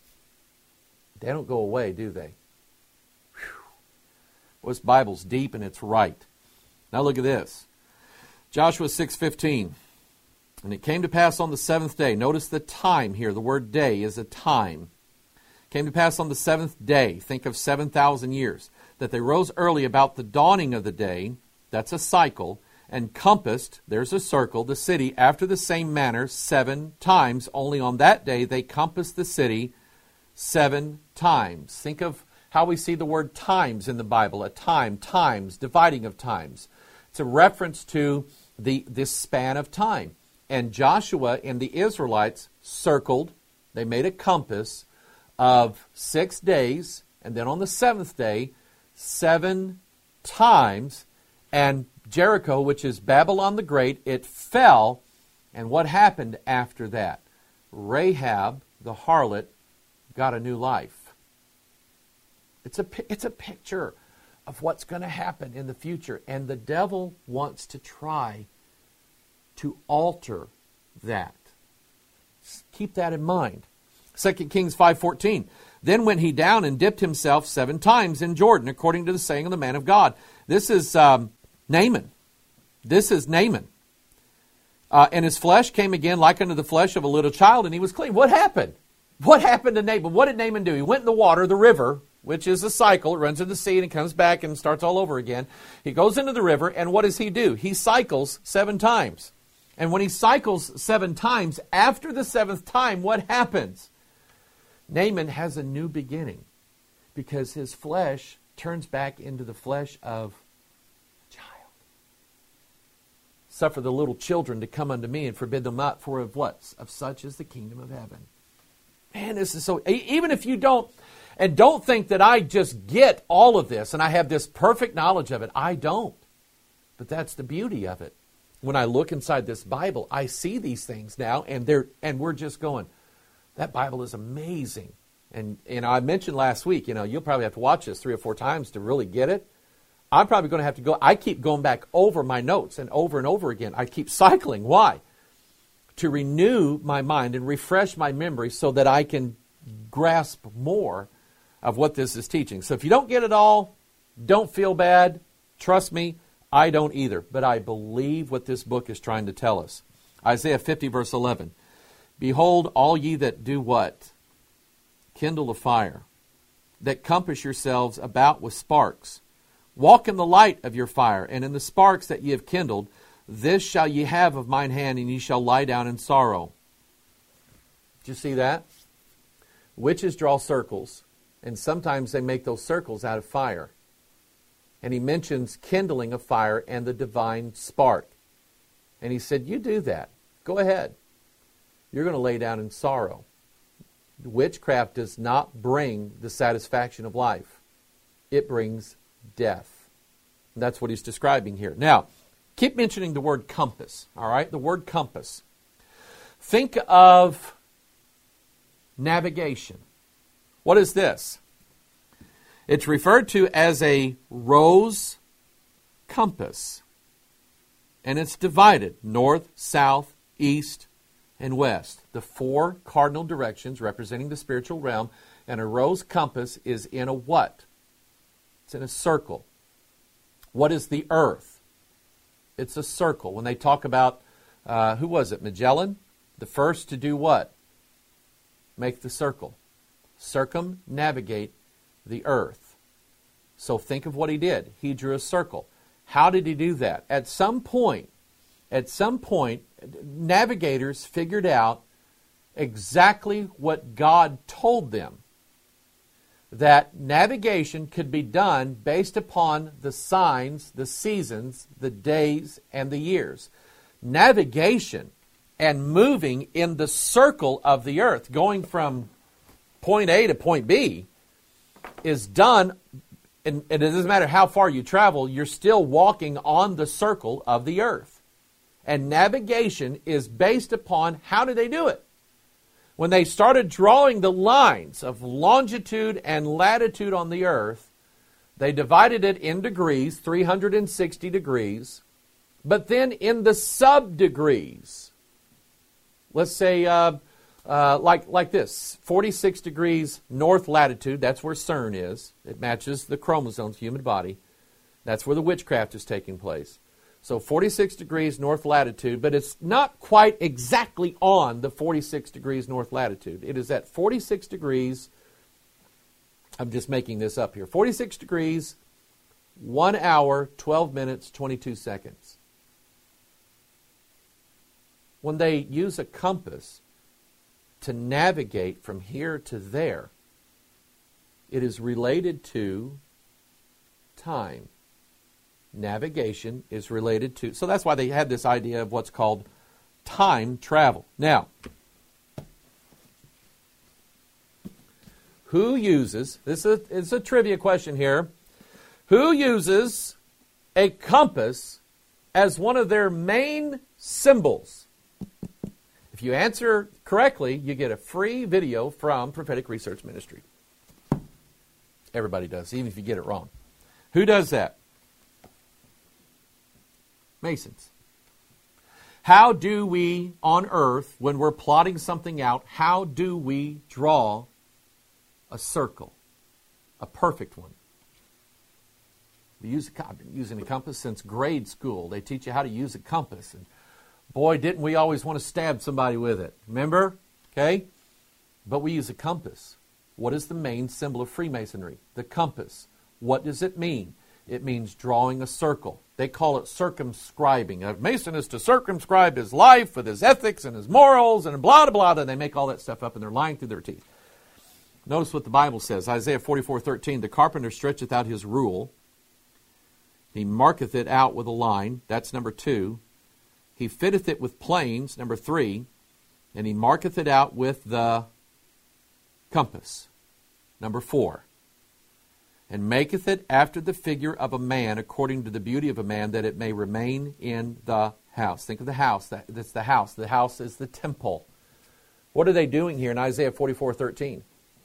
they don't go away, do they? Whew. Well, this Bible's deep and it's right. Now look at this. Joshua six fifteen. And it came to pass on the seventh day. Notice the time here. The word day is a time. Came to pass on the seventh day. Think of seven thousand years. That they rose early about the dawning of the day. That's a cycle. And compassed, there's a circle, the city after the same manner seven times. Only on that day they compassed the city seven times. Think of how we see the word times in the Bible. A time, times, dividing of times. It's a reference to the this span of time. And Joshua and the Israelites circled, they made a compass of six days, and then on the seventh day, seven times, and Jericho, which is Babylon the Great, it fell. And what happened after that? Rahab, the harlot, got a new life. It's a, it's a picture of what's going to happen in the future. And the devil wants to try to alter that. Keep that in mind. Second Kings five fourteen. Then went he down and dipped himself seven times in Jordan, according to the saying of the man of God. This is um, Naaman. This is Naaman. Uh, and his flesh came again like unto the flesh of a little child, and he was clean. What happened? What happened to Naaman? What did Naaman do? He went in the water, the river, which is a cycle. It runs into the sea and it comes back and starts all over again. He goes into the river, and what does he do? He cycles seven times. And when he cycles seven times, after the seventh time, what happens? Naaman has a new beginning because his flesh turns back into the flesh of a child. Suffer the little children to come unto me and forbid them not, for of what? Of such is the kingdom of heaven. Man, this is so... Even if you don't... And don't think that I just get all of this and I have this perfect knowledge of it. I don't. But that's the beauty of it. When I look inside this Bible, I see these things now, and they're and we're just going, that Bible is amazing. And you know, I mentioned last week, you know, you'll probably have to watch this three or four times to really get it. I'm probably going to have to go, I keep going back over my notes and over and over again. I keep cycling. Why? To renew my mind and refresh my memory so that I can grasp more of what this is teaching. So if you don't get it all, don't feel bad. Trust me, I don't either. But I believe what this book is trying to tell us. Isaiah fifty, verse eleven. Behold, all ye that do what? Kindle a fire, that compass yourselves about with sparks. Walk in the light of your fire, and in the sparks that ye have kindled. This shall ye have of mine hand, and ye shall lie down in sorrow. Did you see that? Witches draw circles, and sometimes they make those circles out of fire. And he mentions kindling a fire and the divine spark. And he said, you do that. Go ahead. You're going to lay down in sorrow. Witchcraft does not bring the satisfaction of life. It brings death. And that's what he's describing here. Now, keep mentioning the word compass. All right? The word compass. Think of navigation. What is this? It's referred to as a rose compass. And it's divided north, south, east, and west. The four cardinal directions representing the spiritual realm. And a rose compass is in a what? It's in a circle. What is the earth? It's a circle. When they talk about, uh, who was it? Magellan? The first to do what? Make the circle. Circumnavigate the earth. So think of what he did. He drew a circle. How did he do that? At some point, at some point, navigators figured out exactly what God told them. That navigation could be done based upon the signs, the seasons, the days, and the years. Navigation and moving in the circle of the earth, going from point A to point B, is done, and it doesn't matter how far you travel, you're still walking on the circle of the earth. And navigation is based upon, how did they do it? When they started drawing the lines of longitude and latitude on the earth, they divided it in degrees, three hundred sixty degrees, but then in the sub-degrees, let's say uh, uh, like, like this, forty-six degrees north latitude, that's where CERN is. It matches the chromosomes, human body. That's where the witchcraft is taking place. So forty-six degrees north latitude, but it's not quite exactly on the forty-six degrees north latitude. It is at forty-six degrees, I'm just making this up here, forty-six degrees, one hour, twelve minutes, twenty-two seconds. When they use a compass to navigate from here to there, it is related to time. Navigation is related to, so that's why they had this idea of what's called time travel. Now, who uses, this is a, it's a trivia question here, who uses a compass as one of their main symbols? If you answer correctly, you get a free video from Prophetic Research Ministry. Everybody does, even if you get it wrong. Who does that? Masons. How do we, on earth, when we're plotting something out, how do we draw a circle? A perfect one. We use a, I've been using a compass since grade school. They teach you how to use a compass. And boy, didn't we always want to stab somebody with it. Remember? Okay? But we use a compass. What is the main symbol of Freemasonry? The compass. What does it mean? It means drawing a circle. They call it circumscribing. A Mason is to circumscribe his life with his ethics and his morals and blah, blah, blah. And they make all that stuff up and they're lying through their teeth. Notice what the Bible says. Isaiah forty-four thirteen, the carpenter stretcheth out his rule. He marketh it out with a line. That's number two. He fitteth it with planes. Number three. And he marketh it out with the compass. Number four. And maketh it after the figure of a man, according to the beauty of a man, that it may remain in the house. Think of the house. That's the house. The house is the temple. What are they doing here in Isaiah forty-four thirteen?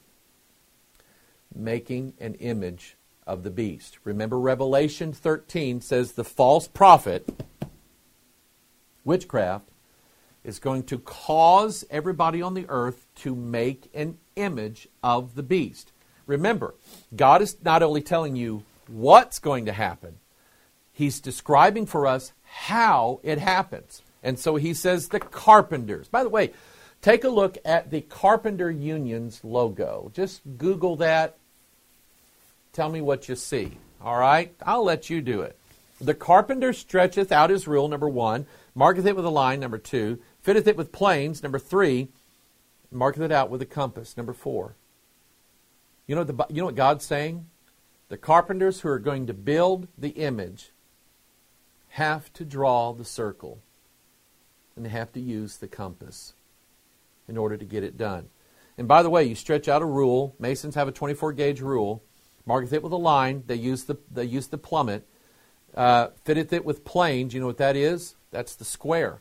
Making an image of the beast. Remember, Revelation thirteen says the false prophet, witchcraft, is going to cause everybody on the earth to make an image of the beast. Remember, God is not only telling you what's going to happen, He's describing for us how it happens. And so He says the carpenters. By the way, take a look at the Carpenter Union's logo. Just Google that. Tell me what you see. All right? I'll let you do it. The carpenter stretcheth out his rule, number one. Marketh it with a line, number two. Fitteth it with planes, number three. Marketh it out with a compass, number four. You know, the, you know what God's saying? The carpenters who are going to build the image have to draw the circle. And they have to use the compass in order to get it done. And by the way, you stretch out a rule. Masons have a twenty-four gauge rule. Marketh it with a line. They use the, they use the plummet. Uh, fitteth it with planes. You know what that is? That's the square.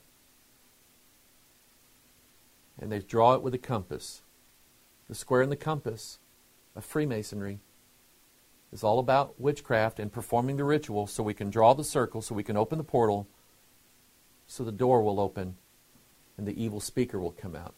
And they draw it with a compass. The square and the compass of Freemasonry is all about witchcraft and performing the ritual so we can draw the circle, so we can open the portal, so the door will open and the evil speaker will come out.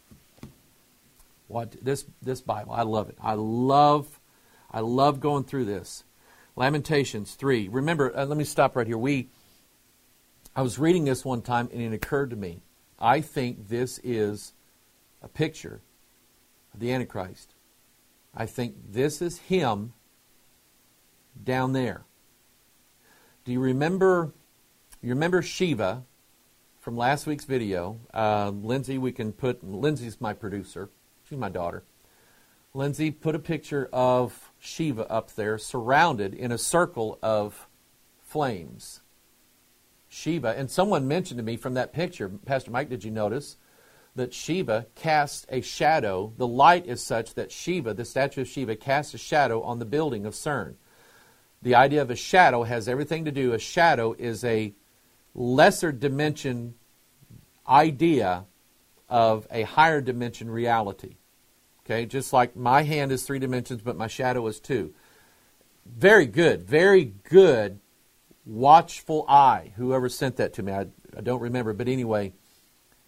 What this this Bible, I love it. I love I love going through this. Lamentations three. Remember, uh, let me stop right here. We I was reading this one time and it occurred to me, I think this is a picture of the Antichrist. I think this is him down there. Do you remember, you remember Shiva from last week's video? Uh, Lindsay, we can put, Lindsay's my producer. She's my daughter. Lindsay put a picture of Shiva up there surrounded in a circle of flames. Shiva, and someone mentioned to me from that picture, Pastor Mike, did you notice that Shiva casts a shadow? The light is such that Shiva, the statue of Shiva, casts a shadow on the building of CERN. The idea of a shadow has everything to do, a shadow is a lesser dimension idea of a higher dimension reality. Okay, just like my hand is three dimensions, but my shadow is two. Very good, very good, watchful eye. Whoever sent that to me, I, I don't remember, but anyway,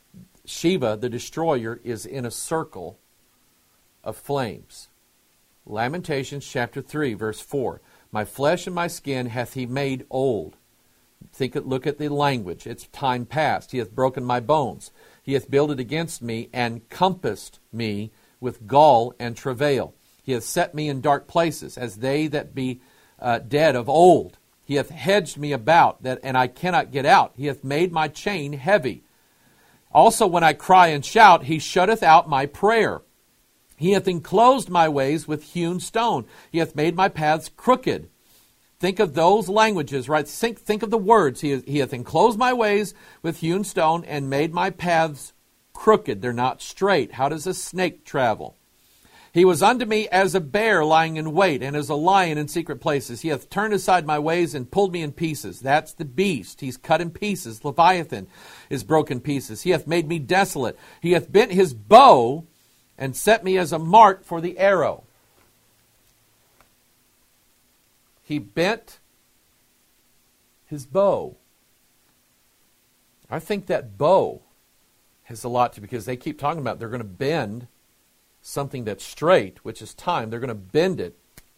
Shiva, the destroyer, is in a circle of flames. Lamentations chapter three, verse four. My flesh and my skin hath he made old. Think, look at the language. It's time past. He hath broken my bones. He hath builded against me and compassed me with gall and travail. He hath set me in dark places, as they that be uh, dead of old. He hath hedged me about, that, and I cannot get out. He hath made my chain heavy. Also when I cry and shout, he shutteth out my prayer. He hath enclosed my ways with hewn stone. He hath made my paths crooked. Think of those languages, right? Think, think of the words. He, he hath enclosed my ways with hewn stone and made my paths crooked. They're not straight. How does a snake travel? He was unto me as a bear lying in wait, and as a lion in secret places. He hath turned aside my ways and pulled me in pieces. That's the beast. He's cut in pieces. Leviathan is broken pieces. He hath made me desolate. He hath bent his bow and set me as a mark for the arrow. He bent his bow. I think that bow has a lot to, because they keep talking about they're going to bend something that's straight, which is time. They're going to bend it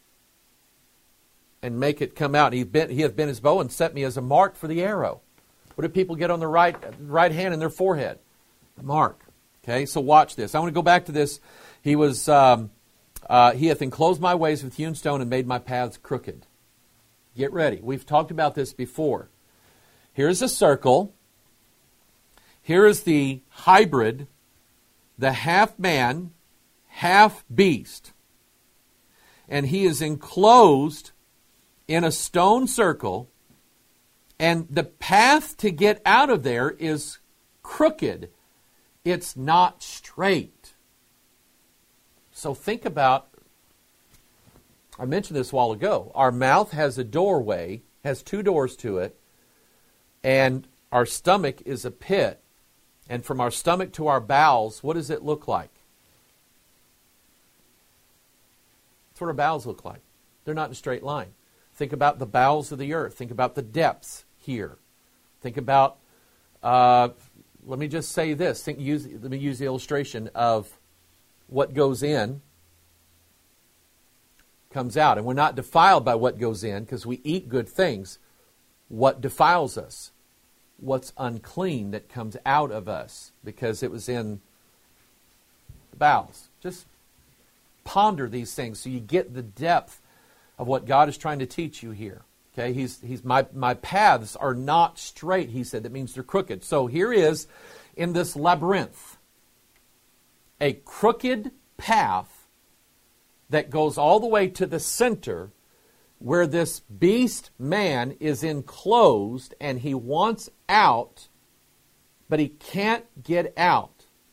and make it come out. He bent, he hath bent his bow and set me as a mark for the arrow. What do people get on their right, right hand and their forehead? A mark. Okay, so watch this. I want to go back to this. He was, um, uh, he hath enclosed my ways with hewn stone and made my paths crooked. Get ready. We've talked about this before. Here's a circle. Here is the hybrid, the half man, half beast. And he is enclosed in a stone circle, and the path to get out of there is crooked. It's not straight. So think about, I mentioned this a while ago, our mouth has a doorway, has two doors to it, and our stomach is a pit. And from our stomach to our bowels, what does it look like? That's what our bowels look like. They're not in a straight line. Think about the bowels of the earth. Think about the depths here. Think about, uh, let me just say this. Think, use, let me use the illustration of what goes in comes out. And we're not defiled by what goes in because we eat good things. What defiles us? What's unclean that comes out of us because it was in the bowels. Just ponder these things so you get the depth of what God is trying to teach you here. Okay, he's he's my my paths are not straight, he said. That means they're crooked. So here is in this labyrinth a crooked path that goes all the way to the center, where this beast man is enclosed and he wants out, but he can't get out.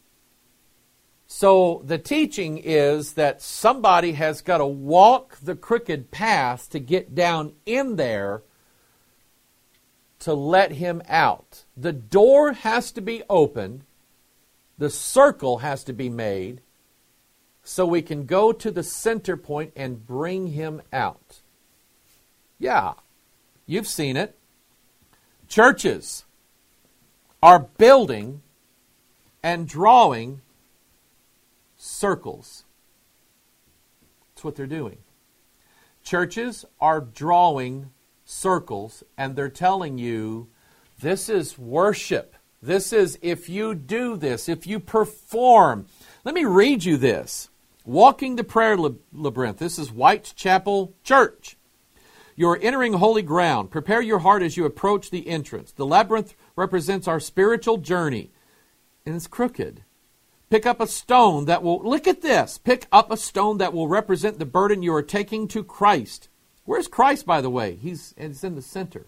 So the teaching is that somebody has got to walk the crooked path to get down in there to let him out. The door has to be opened. The circle has to be made so we can go to the center point and bring him out. Yeah, you've seen it. Churches are building and drawing circles. That's what they're doing. Churches are drawing circles, and they're telling you, this is worship. This is, if you do this, if you perform. Let me read you this. Walking the Prayer Labyrinth. This is Whitechapel Church. You're entering holy ground. Prepare your heart as you approach the entrance. The labyrinth represents our spiritual journey, and it's crooked. Pick up a stone that will, look at this, pick up a stone that will represent the burden you are taking to Christ. Where's Christ, by the way? He's, he's in the center.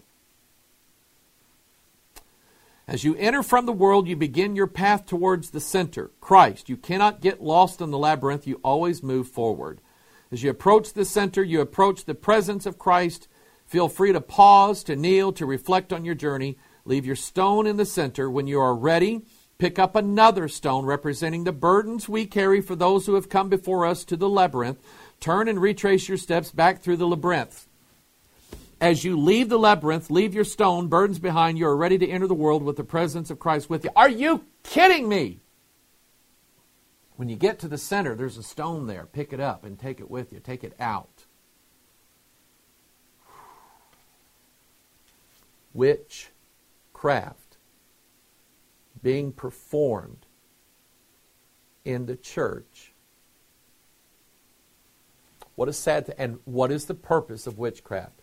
As you enter from the world, you begin your path towards the center, Christ. You cannot get lost in the labyrinth. You always move forward. As you approach the center, you approach the presence of Christ. Feel free to pause, to kneel, to reflect on your journey. Leave your stone in the center. When you are ready, pick up another stone representing the burdens we carry for those who have come before us to the labyrinth. Turn and retrace your steps back through the labyrinth. As you leave the labyrinth, leave your stone, burdens behind, you are ready to enter the world with the presence of Christ with you. Are you kidding me? When you get to the center, there's a stone there. Pick it up and take it with you. Take it out. Witchcraft being performed in the church. What a sad thing. And what is the purpose of witchcraft?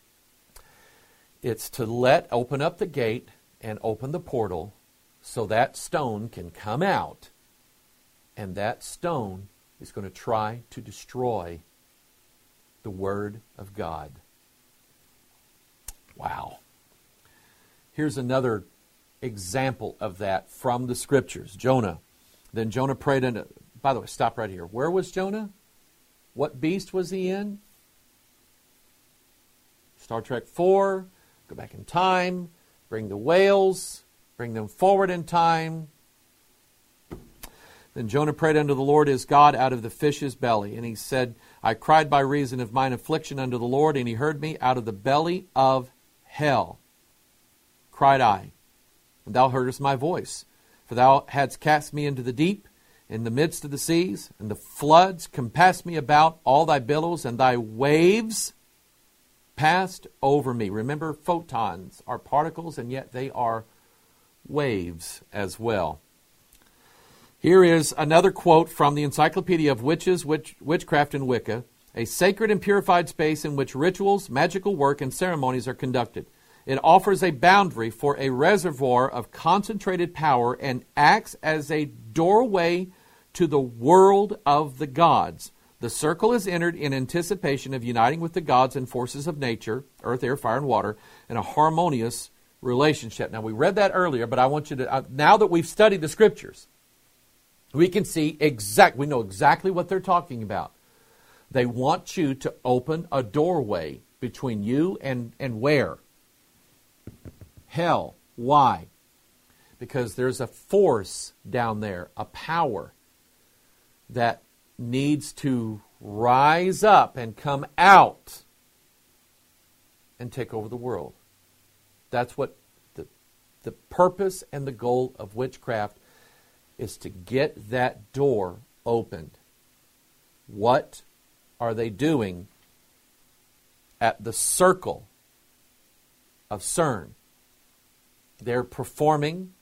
It's to let, open up the gate and open the portal so that stone can come out. And that stone is going to try to destroy the Word of God. Wow. Here's another example of that from the Scriptures. Jonah. Then Jonah prayed unto... By the way, stop right here. Where was Jonah? What beast was he in? Star Trek four. Go back in time. Bring the whales. Bring them forward in time. Then Jonah prayed unto the Lord his God out of the fish's belly. And he said, I cried by reason of mine affliction unto the Lord, and he heard me out of the belly of hell. Cried I, and thou heardest my voice. For thou hadst cast me into the deep, in the midst of the seas, and the floods compassed me about, all thy billows and thy waves passed over me. Remember, photons are particles, and yet they are waves as well. Here is another quote from the Encyclopedia of Witches, Witch, Witchcraft, and Wicca. A sacred and purified space in which rituals, magical work, and ceremonies are conducted. It offers a boundary for a reservoir of concentrated power and acts as a doorway to the world of the gods. The circle is entered in anticipation of uniting with the gods and forces of nature, earth, air, fire, and water, in a harmonious relationship. Now, we read that earlier, but I want you to, uh, now that we've studied the Scriptures, we can see exact, we know exactly what they're talking about. They want you to open a doorway between you and, and where? Hell. Why? Because there's a force down there, a power that needs to rise up and come out and take over the world. That's what the, the purpose and the goal of witchcraft is, to get that door opened. What are they doing at the circle of CERN? They're performing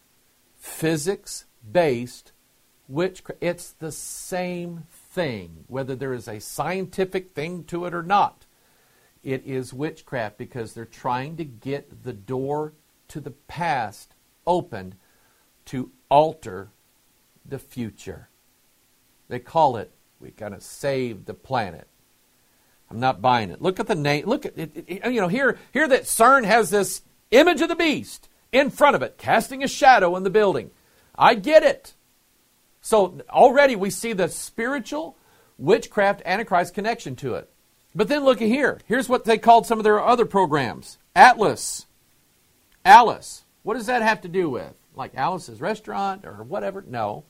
physics-based witchcraft. It's the same thing, whether there is a scientific thing to it or not. It is witchcraft because they're trying to get the door to the past opened to alter the future. They call it, we're going to save the planet. I'm not buying it. Look at the name. Look at it. it you know, here, here that CERN has this image of the beast in front of it, casting a shadow in the building. I get it. So already we see the spiritual witchcraft Antichrist connection to it. But then look at here. Here's what they called some of their other programs. Atlas. Alice. What does that have to do with? Like Alice's Restaurant or whatever? No.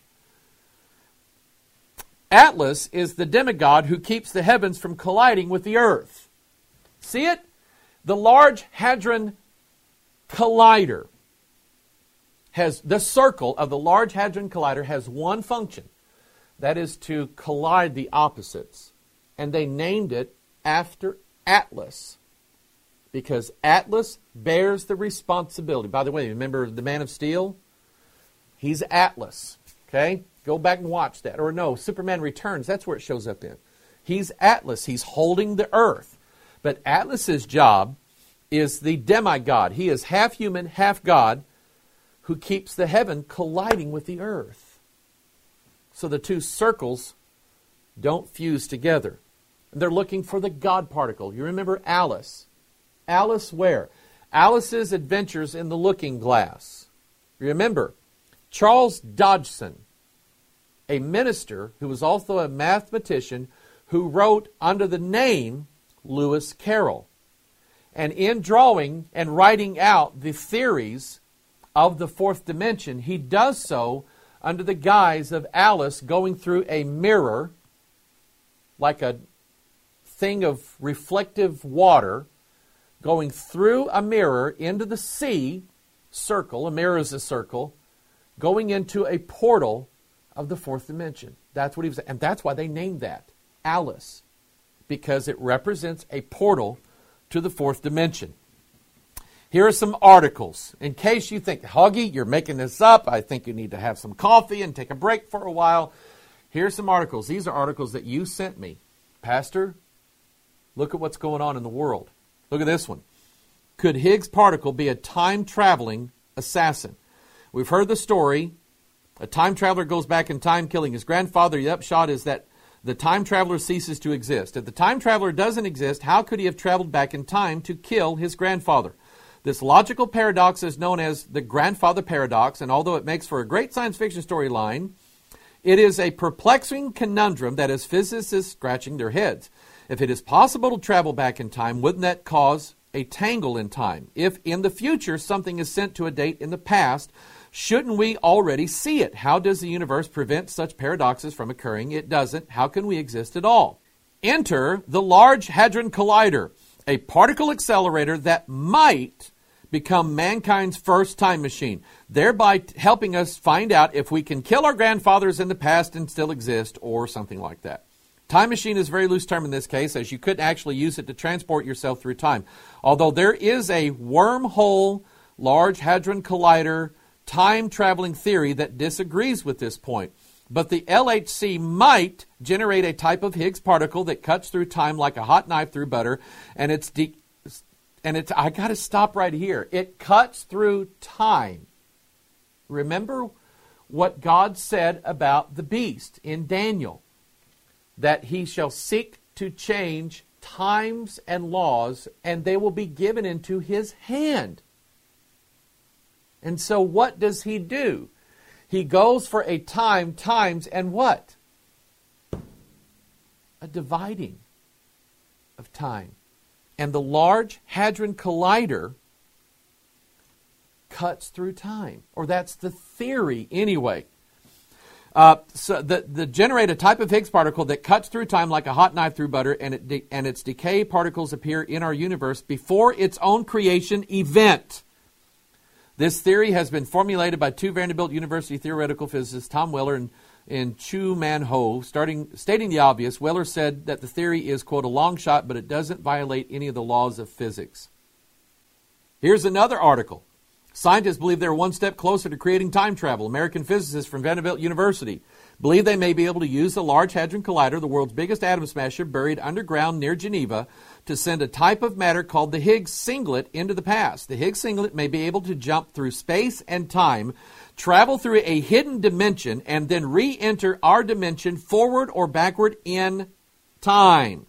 Atlas is the demigod who keeps the heavens from colliding with the earth. See it? The Large Hadron Collider has, the circle of the Large Hadron Collider has one function. That is to collide the opposites. And they named it after Atlas, because Atlas bears the responsibility. By the way, remember the Man of Steel? He's Atlas. Okay? Go back and watch that. Or no, Superman Returns, that's where it shows up in. He's Atlas. He's holding the earth. But Atlas's job is the demigod. He is half human, half God, who keeps the heaven colliding with the earth. So the two circles don't fuse together. And they're looking for the God particle. You remember Alice. Alice where? Alice's Adventures in the Looking Glass. Remember, Charles Dodgson, a minister who was also a mathematician, who wrote under the name Lewis Carroll. And in drawing and writing out the theories of the fourth dimension, he does so under the guise of Alice going through a mirror, like a thing of reflective water, going through a mirror into the sea, circle, a mirror is a circle, going into a portal of the fourth dimension. That's what he was, and that's why they named that Alice, because it represents a portal to the fourth dimension. Here are some articles. In case you think, Huggy, you're making this up, I think you need to have some coffee and take a break for a while. Here's some articles. These are articles that you sent me. Pastor, look at what's going on in the world. Look at this one. Could Higgs particle be a time-traveling assassin? We've heard the story. A time traveler goes back in time, killing his grandfather. The upshot is that the time traveler ceases to exist. If the time traveler doesn't exist, how could he have traveled back in time to kill his grandfather? This logical paradox is known as the grandfather paradox, and although it makes for a great science fiction storyline, it is a perplexing conundrum that has physicists scratching their heads. If it is possible to travel back in time, wouldn't that cause a tangle in time? If in the future something is sent to a date in the past, shouldn't we already see it? How does the universe prevent such paradoxes from occurring? It doesn't. How can we exist at all? Enter the Large Hadron Collider, a particle accelerator that might become mankind's first time machine, thereby helping us find out if we can kill our grandfathers in the past and still exist, or something like that. Time machine is a very loose term in this case, as you couldn't actually use it to transport yourself through time. Although there is a wormhole, Large Hadron Collider, time-traveling theory that disagrees with this point. But the L H C might generate a type of Higgs particle that cuts through time like a hot knife through butter, and it's de- and it's I got to stop right here. It cuts through time. Remember what God said about the beast in Daniel, that he shall seek to change times and laws, and they will be given into his hand. And so what does he do? He goes for a time, times, and what? A dividing of time. And the Large Hadron Collider cuts through time. Or that's the theory anyway. Uh, so the, the generate a type of Higgs particle that cuts through time like a hot knife through butter, and, it de- and its decay particles appear in our universe before its own creation event. This theory has been formulated by two Vanderbilt University theoretical physicists, Tom Weller and, and Chu Man Ho. Starting, stating the obvious, Weller said that the theory is, quote, a long shot, but it doesn't violate any of the laws of physics. Here's another article. Scientists believe they're one step closer to creating time travel. American physicists from Vanderbilt University believe they may be able to use the Large Hadron Collider, the world's biggest atom smasher buried underground near Geneva, to send a type of matter called the Higgs singlet into the past. The Higgs singlet may be able to jump through space and time, travel through a hidden dimension, and then re-enter our dimension forward or backward in time.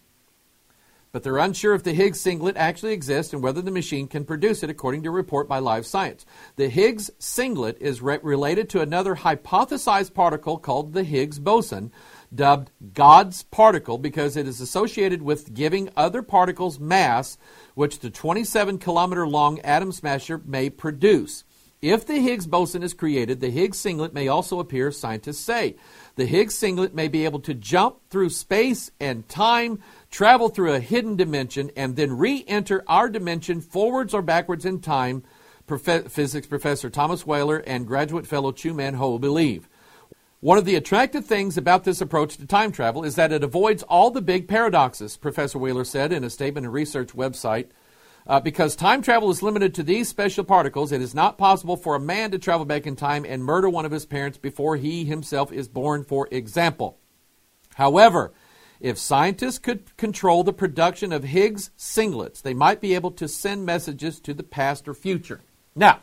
But they're unsure if the Higgs singlet actually exists and whether the machine can produce it, according to a report by Live Science. The Higgs singlet is re- related to another hypothesized particle called the Higgs boson, dubbed God's particle because it is associated with giving other particles mass, which the twenty-seven kilometer long atom smasher may produce. If the Higgs boson is created, the Higgs singlet may also appear, scientists say. The Higgs singlet may be able to jump through space and time, travel through a hidden dimension, and then re-enter our dimension forwards or backwards in time, Profe- physics professor Thomas Weller and graduate fellow Chu Man Ho believe. One of the attractive things about this approach to time travel is that it avoids all the big paradoxes, Professor Wheeler said in a statement and research website. Uh, because time travel is limited to these special particles, it is not possible for a man to travel back in time and murder one of his parents before he himself is born, for example. However, if scientists could control the production of Higgs singlets, they might be able to send messages to the past or future. Now,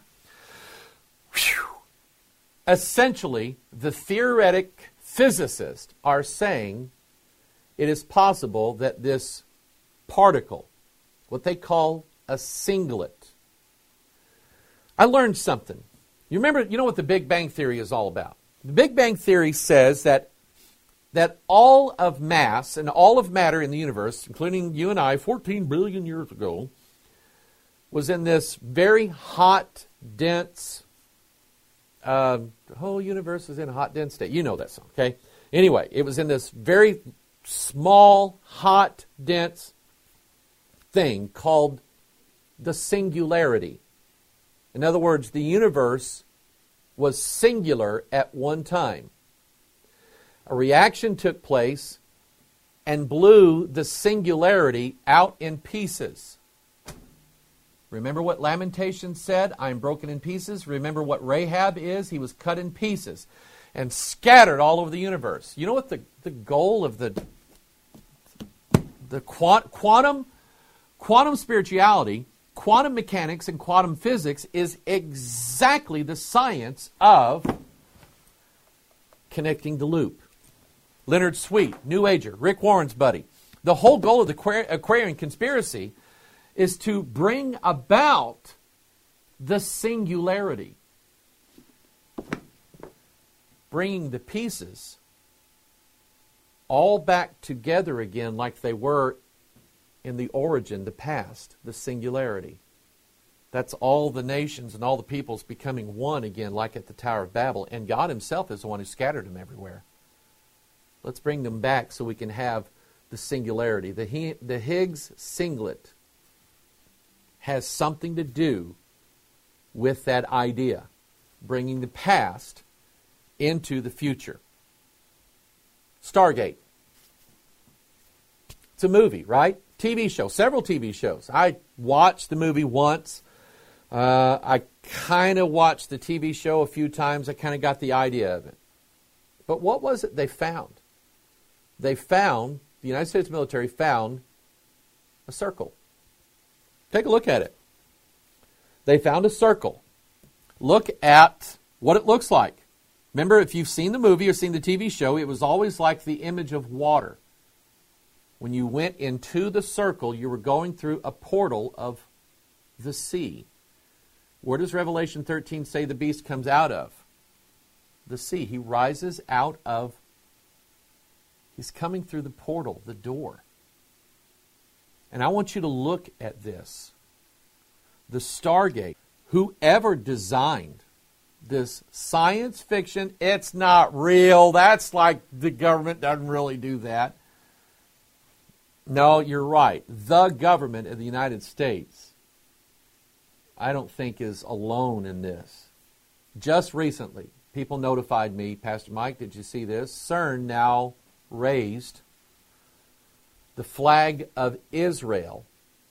whew, essentially, the theoretic physicists are saying it is possible that this particle, what they call a singlet. I learned something. You remember, you know what the Big Bang Theory is all about. The Big Bang Theory says that that all of mass and all of matter in the universe, including you and I, fourteen billion years ago, was in this very hot, dense, uh, the whole universe is in a hot, dense state. You know that song, okay? Anyway, it was in this very small, hot, dense thing called the singularity. In other words, the universe was singular at one time. A reaction took place and blew the singularity out in pieces. Remember what Lamentations said? I am broken in pieces. Remember what Rahab is? He was cut in pieces and scattered all over the universe. You know what the, the goal of the, the quant, quantum, quantum spirituality, quantum mechanics, and quantum physics is exactly the science of connecting the loop. Leonard Sweet, New Ager, Rick Warren's buddy. The whole goal of the Aquarian conspiracy is to bring about the singularity. Bringing the pieces all back together again like they were in the origin, the past, the singularity. That's all the nations and all the peoples becoming one again like at the Tower of Babel. And God himself is the one who scattered them everywhere. Let's bring them back so we can have the singularity. The, the Higgs singlet has something to do with that idea, bringing the past into the future. Stargate. It's a movie, right? T V show, several T V shows. I watched the movie once. Uh, I kind of watched the T V show a few times. I kind of got the idea of it. But what was it they found? They found, the United States military found a circle. Take a look at it. They found a circle. Look at what it looks like. Remember, if you've seen the movie or seen the T V show, it was always like the image of water. When you went into the circle, you were going through a portal of the sea. Where does Revelation thirteen say the beast comes out of? The sea. He rises out of, he's coming through the portal, the door. And I want you to look at this. The Stargate. Whoever designed this science fiction, it's not real. That's like the government doesn't really do that. No, you're right. The government of the United States, I don't think, is alone in this. Just recently, people notified me, Pastor Mike, did you see this? CERN now raised the flag of Israel,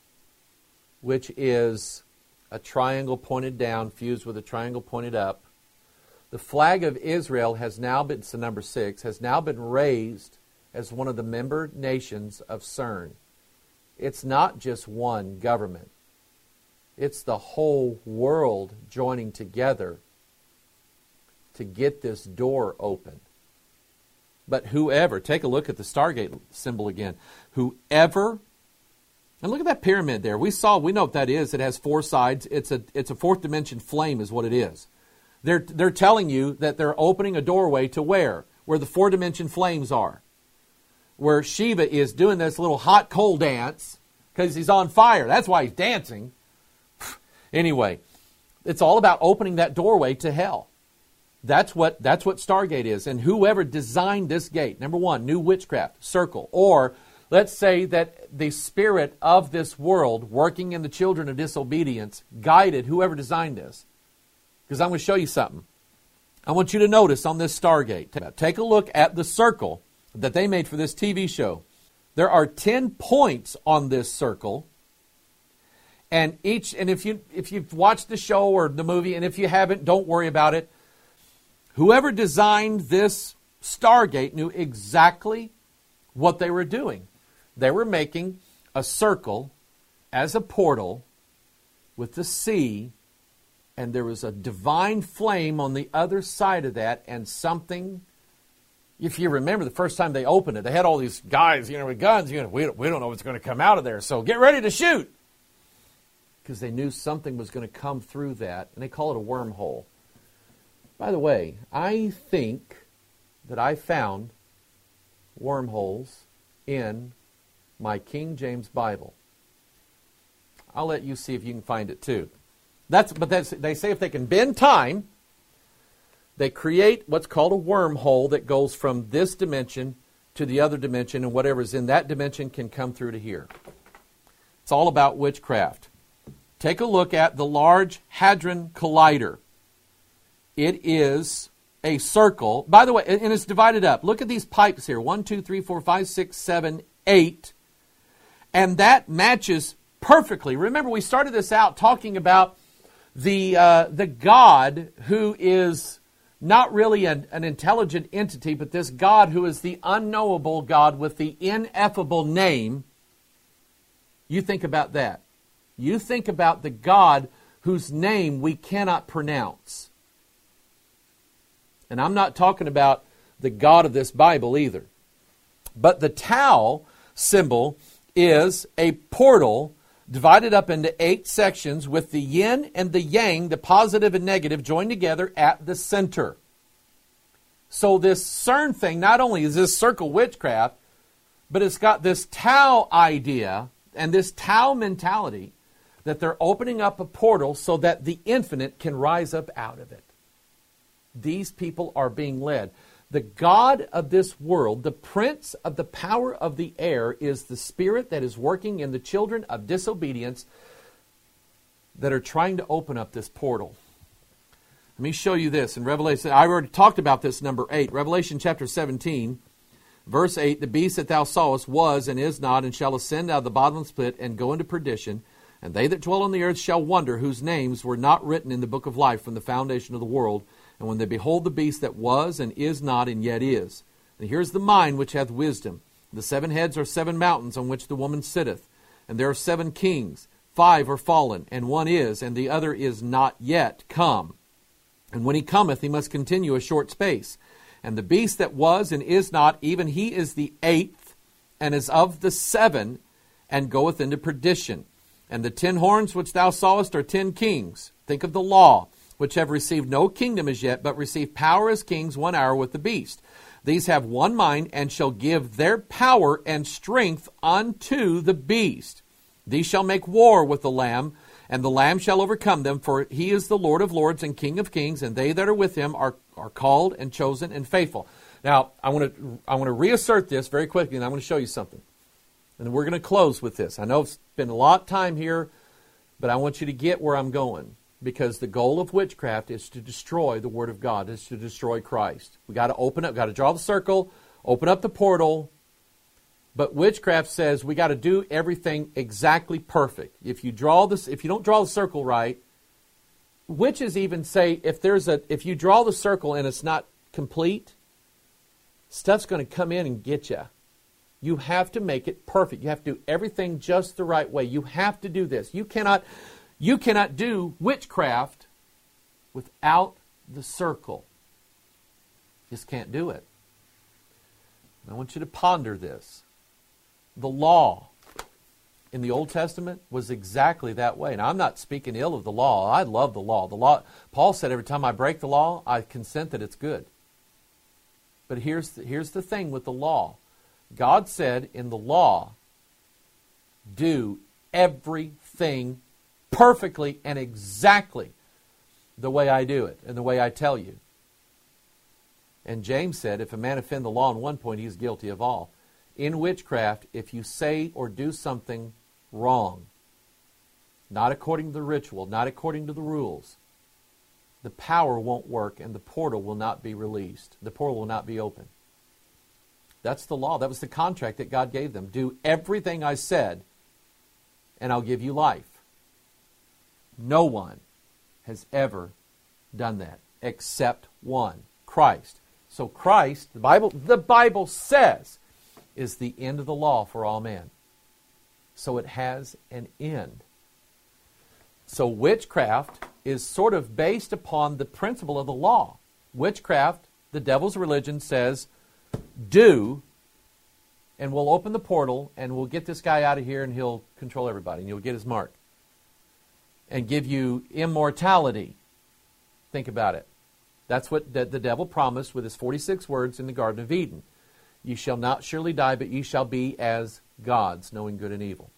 which is a triangle pointed down, fused with a triangle pointed up. The flag of Israel has now been, it's the number six, has now been raised as one of the member nations of CERN. It's not just one government. It's the whole world joining together to get this door open. But whoever, take a look at the Stargate symbol again. Whoever, and look at that pyramid there. We saw, we know what that is. It has four sides. It's a it's a fourth dimension flame is what it is. They're they're telling you that they're opening a doorway to where? Where the four dimension flames are. Where Shiva is doing this little hot coal dance because he's on fire. That's why he's dancing. Anyway, it's all about opening that doorway to hell. That's what that's what Stargate is. And whoever designed this gate, number one, knew witchcraft, circle. Or let's say that the spirit of this world working in the children of disobedience guided whoever designed this. Because I'm going to show you something. I want you to notice on this Stargate. Take a look at the circle that they made for this T V show. There are ten points on this circle. And each, and if you if you've watched the show or the movie, and if you haven't, don't worry about it. Whoever designed this Stargate knew exactly what they were doing. They were making a circle as a portal with the sea, and there was a divine flame on the other side of that, and something. If you remember the first time they opened it, they had all these guys, you know, with guns. You know, we don't, we don't know what's going to come out of there, so get ready to shoot. Because they knew something was going to come through that, and they call it a wormhole. By the way, I think that I found wormholes in my King James Bible. I'll let you see if you can find it too. That's, but that's, they say if they can bend time, they create what's called a wormhole that goes from this dimension to the other dimension, and whatever's in that dimension can come through to here. It's all about witchcraft. take a look at the Large Hadron Collider. It is a circle. By the way, and it's divided up. Look at these pipes here. One, two, three, four, five, six, seven, eight. And that matches perfectly. Remember, we started this out talking about the, uh, the God who is not really an, an intelligent entity, but this God who is the unknowable God with the ineffable name. You think about that. You think about the God whose name we cannot pronounce. And I'm not talking about the God of this Bible either. But the Tau symbol is a portal divided up into eight sections with the yin and the yang, the positive and negative, joined together at the center. So this CERN thing, not only is this circle witchcraft, but it's got this Tau idea and this Tau mentality that they're opening up a portal so that the infinite can rise up out of it. These people are being led. The God of this world, the prince of the power of the air, is the spirit that is working in the children of disobedience that are trying to open up this portal. Let me show you this in Revelation. I already talked about this, number eight. Revelation chapter seventeen, verse eight. The beast that thou sawest was and is not, and shall ascend out of the bottomless pit and go into perdition. And they that dwell on the earth shall wonder, whose names were not written in the book of life from the foundation of the world. And when they behold the beast that was and is not and yet is. And here's the mind which hath wisdom. The seven heads are seven mountains on which the woman sitteth. And there are seven kings. Five are fallen, and one is, and the other is not yet come. And when he cometh, he must continue a short space. And the beast that was and is not, even he is the eighth, and is of the seven, and goeth into perdition. And the ten horns which thou sawest are ten kings. Think of the law, which have received no kingdom as yet, but receive power as kings one hour with the beast. These have one mind, and shall give their power and strength unto the beast. These shall make war with the Lamb, and the Lamb shall overcome them, for he is the Lord of lords and King of kings, and they that are with him are, are called and chosen and faithful. Now, I want to I want to reassert this very quickly, and I want to show you something. And we're going to close with this. I know it's been a lot of time here, but I want you to get where I'm going. Because the goal of witchcraft is to destroy the Word of God, is to destroy Christ. We got to open up, got to draw the circle, open up the portal. But witchcraft says we got to do everything exactly perfect. If you draw this, if you don't draw the circle right, witches even say if there's a, if you draw the circle and it's not complete, stuff's going to come in and get you. You have to make it perfect. You have to do everything just the right way. You have to do this. You cannot. You cannot do witchcraft without the circle. Just can't do it. I want you to ponder this. The law in the Old Testament was exactly that way. Now, I'm not speaking ill of the law. I love the law. The law. Paul said every time I break the law, I consent that it's good. But here's the, here's the thing with the law. God said in the law, do everything perfectly and exactly the way I do it and the way I tell you. And James said, if a man offend the law on one point, he is guilty of all. In witchcraft, if you say or do something wrong, not according to the ritual, not according to the rules, the power won't work and the portal will not be released. The portal will not be open. That's the law. That was the contract that God gave them. Do everything I said, and I'll give you life. No one has ever done that except one, Christ. So Christ, the Bible, the Bible says, is the end of the law for all men. So it has an end. So witchcraft is sort of based upon the principle of the law. Witchcraft, the devil's religion, says, do, and we'll open the portal, and we'll get this guy out of here, and he'll control everybody, and you'll get his mark. And give you immortality. Think about it. That's what the, the devil promised with his forty-six words in the Garden of Eden. You shall not surely die, but ye shall be as gods, knowing good and evil.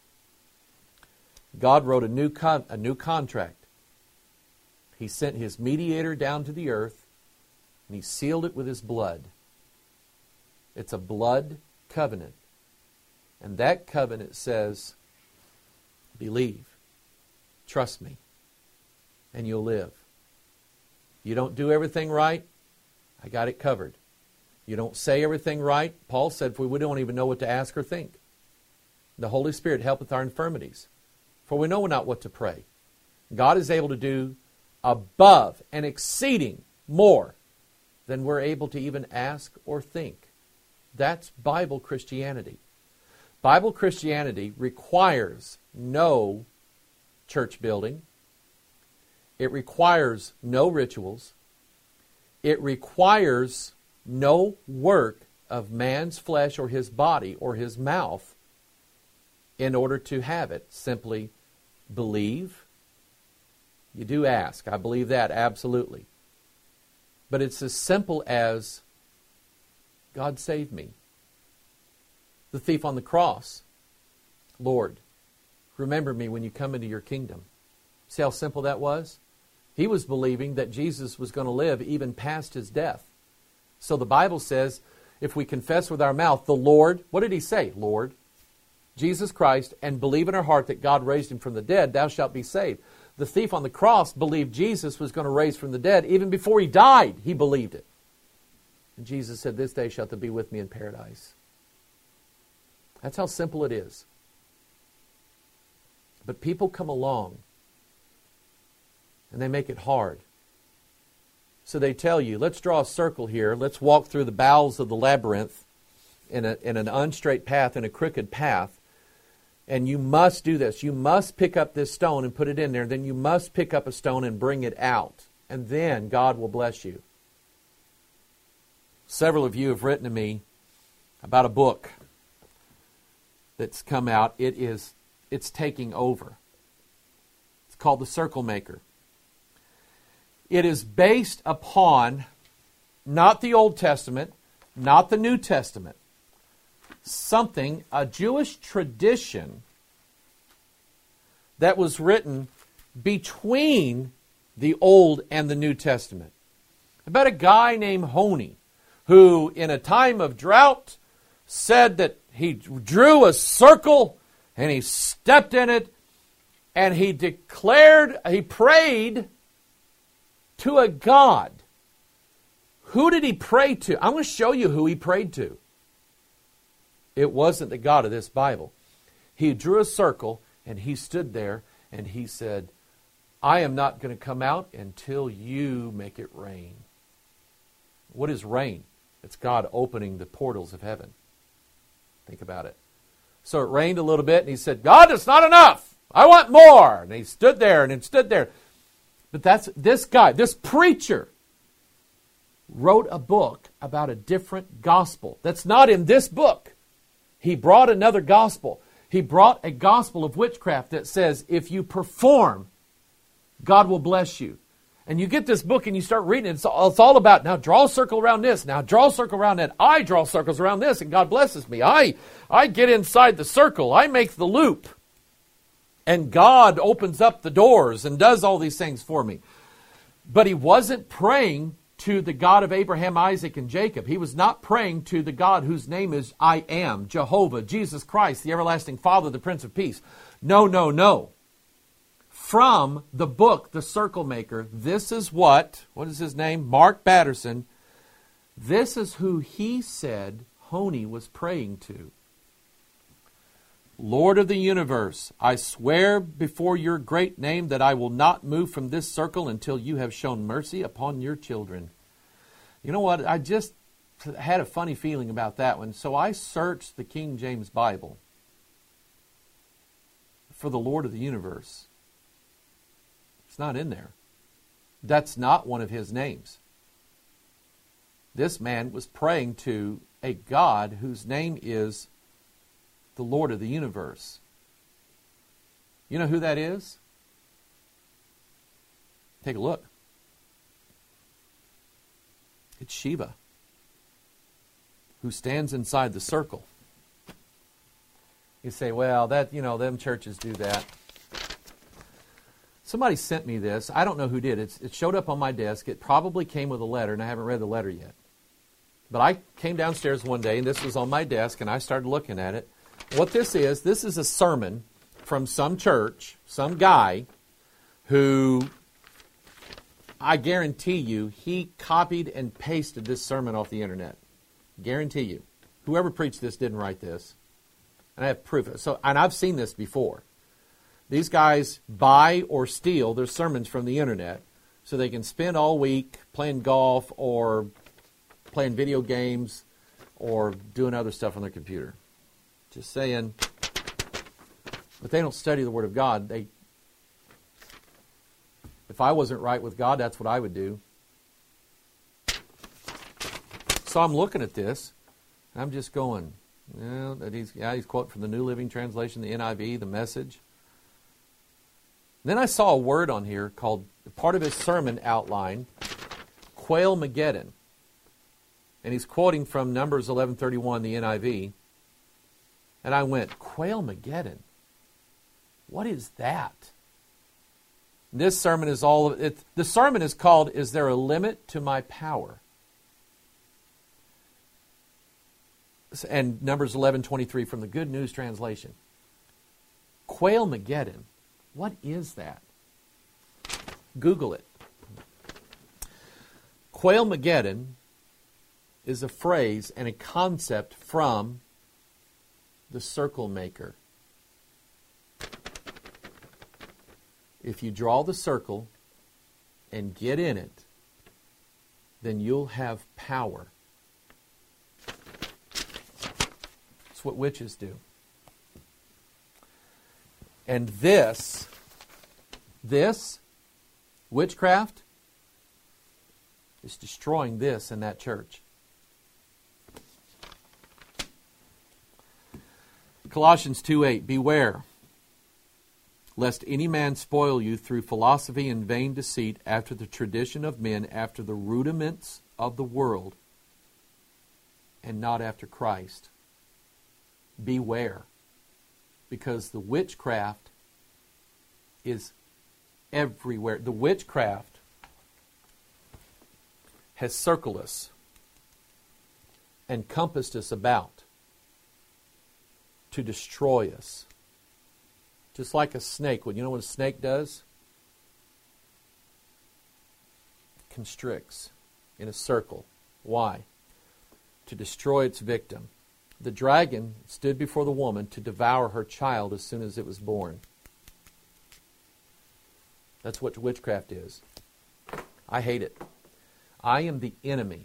God wrote a new con- a new contract. He sent his mediator down to the earth, and he sealed it with his blood. It's a blood covenant. And that covenant says, believe, Trust me, and you'll live. You don't do everything right, I got it covered. You don't say everything right, Paul said, for we don't even know what to ask or think. The Holy Spirit helpeth our infirmities, for we know not what to pray. God is able to do above and exceeding more than we're able to even ask or think. That's Bible Christianity. Bible Christianity requires no church building. It requires no rituals. It requires no work of man's flesh or his body or his mouth in order to have it. Simply believe. You do ask. I believe that, absolutely. But it's as simple as, God save me. The thief on the cross, Lord, remember me when you come into your kingdom. See how simple that was? He was believing that Jesus was going to live even past his death. So the Bible says, if we confess with our mouth the Lord, what did he say? Lord, Jesus Christ, and believe in our heart that God raised him from the dead, thou shalt be saved. The thief on the cross believed Jesus was going to raise from the dead. Even before he died, he believed it. And Jesus said, this day shalt thou be with me in paradise. That's how simple it is. But people come along and they make it hard. So they tell you, let's draw a circle here. Let's walk through the bowels of the labyrinth in, a, in an unstraight path, in a crooked path. And you must do this. You must pick up this stone and put it in there. Then you must pick up a stone and bring it out. And then God will bless you. Several of you have written to me about a book that's come out. It is, it's taking over. It's called The Circle Maker. It is based upon not the Old Testament, not the New Testament. Something, a Jewish tradition that was written between the Old and the New Testament. About a guy named Honi, who in a time of drought said that he drew a circle and he stepped in it and he declared, he prayed to a God. Who did he pray to? I'm going to show you who he prayed to. It wasn't the God of this Bible. He drew a circle and he stood there and he said, I am not going to come out until you make it rain. What is rain? It's God opening the portals of heaven. Think about it. So it rained a little bit and he said, God, it's not enough. I want more. And he stood there and he stood there. But that's this guy, this preacher, wrote a book about a different gospel that's not in this book. He brought another gospel. He brought a gospel of witchcraft that says if you perform, God will bless you. And you get this book and you start reading it. It's all, it's all about, now draw a circle around this. Now draw a circle around that. I draw circles around this and God blesses me. I, I get inside the circle. I make the loop. And God opens up the doors and does all these things for me. But he wasn't praying to the God of Abraham, Isaac, and Jacob. He was not praying to the God whose name is I Am, Jehovah, Jesus Christ, the everlasting Father, the Prince of Peace. No, no, no. From the book, The Circle Maker, this is what, what is his name? Mark Batterson. This is who he said Honi was praying to. Lord of the universe, I swear before your great name that I will not move from this circle until you have shown mercy upon your children. You know what? I just had a funny feeling about that one. So I searched the King James Bible for the Lord of the universe. It's not in there. That's not one of his names. This man was praying to a God whose name is the Lord of the universe. You know who that is? Take a look. It's Shiva, who stands inside the circle. You say, well, that, you know, them churches do that. Somebody sent me this. I don't know who did. It's, it showed up on my desk. It probably came with a letter, and I haven't read the letter yet. But I came downstairs one day, and this was on my desk, and I started looking at it. What this is, this is a sermon from some church, some guy, who, I guarantee you, he copied and pasted this sermon off the internet. Guarantee you. Whoever preached this didn't write this. And I have proof of it. So, and I've seen this before. These guys buy or steal their sermons from the internet so they can spend all week playing golf or playing video games or doing other stuff on their computer. Just saying. But they don't study the Word of God. They, if I wasn't right with God, that's what I would do. So I'm looking at this. I'm just going, you know, that he's, yeah, he's quoting from the New Living Translation, the N I V, the Message. Then I saw a word on here called, part of his sermon outline, Quail-mageddon. And he's quoting from Numbers eleven thirty-one, the N I V. And I went, Quail-mageddon? What is that? This sermon is all, it, the sermon is called, Is There a Limit to My Power? And Numbers eleven twenty-three from the Good News Translation. Quail-mageddon. What is that? Google it. Quail-mageddon is a phrase and a concept from the circle maker. If you draw the circle and get in it, then you'll have power. That's what witches do. And this, this, witchcraft, is destroying this in that church. Colossians two eight, beware, lest any man spoil you through philosophy and vain deceit, after the tradition of men, after the rudiments of the world, and not after Christ. Beware. Because the witchcraft is everywhere. The witchcraft has circled us and compassed us about to destroy us. Just like a snake. Well, you know what a snake does? It constricts in a circle. Why? To destroy its victim. The dragon stood before the woman to devour her child as soon as it was born. That's what witchcraft is. I hate it. I am the enemy.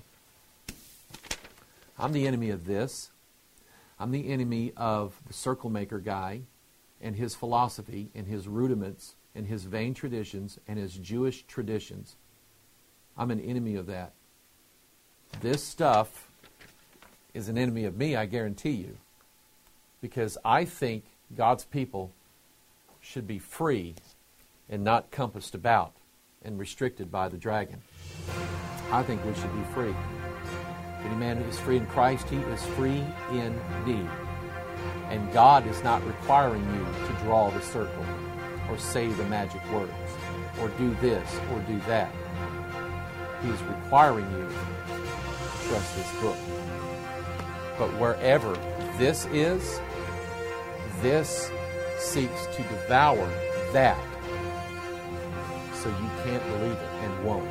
I'm the enemy of this. I'm the enemy of the circle maker guy and his philosophy and his rudiments and his vain traditions and his Jewish traditions. I'm an enemy of that. This stuff is an enemy of me, I guarantee you. Because I think God's people should be free and not compassed about and restricted by the dragon. I think we should be free. If any man is free in Christ, he is free indeed. And God is not requiring you to draw the circle or say the magic words or do this or do that. He's requiring you to trust this book. But wherever this is, this seeks to devour that. So you can't believe it and won't.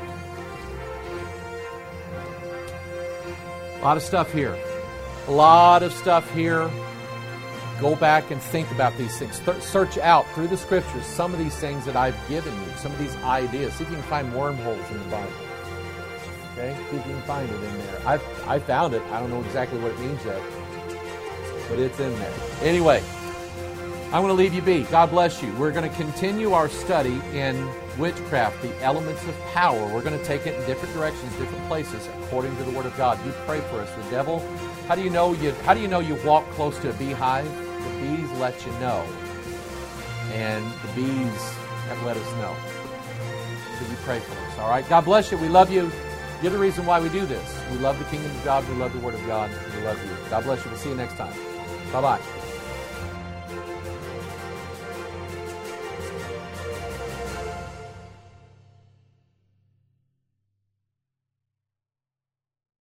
A lot of stuff here. A lot of stuff here. Go back and think about these things. Search out through the Scriptures some of these things that I've given you, some of these ideas. See if you can find wormholes in the Bible. Okay? See if you can find it in there. I've, I found it. I don't know exactly what it means yet, but it's in there. Anyway, I'm going to leave you be. God bless you. We're going to continue our study in witchcraft, the elements of power. We're going to take it in different directions, different places, according to the Word of God. You pray for us. The devil, how do you know you, how do you know you walk close to a beehive? The bees let you know. And the bees have let us know. So you pray for us. All right? God bless you. We love you. You're the reason why we do this. We love the kingdom of God. We love the Word of God. We love you. God bless you. We'll see you next time. Bye-bye.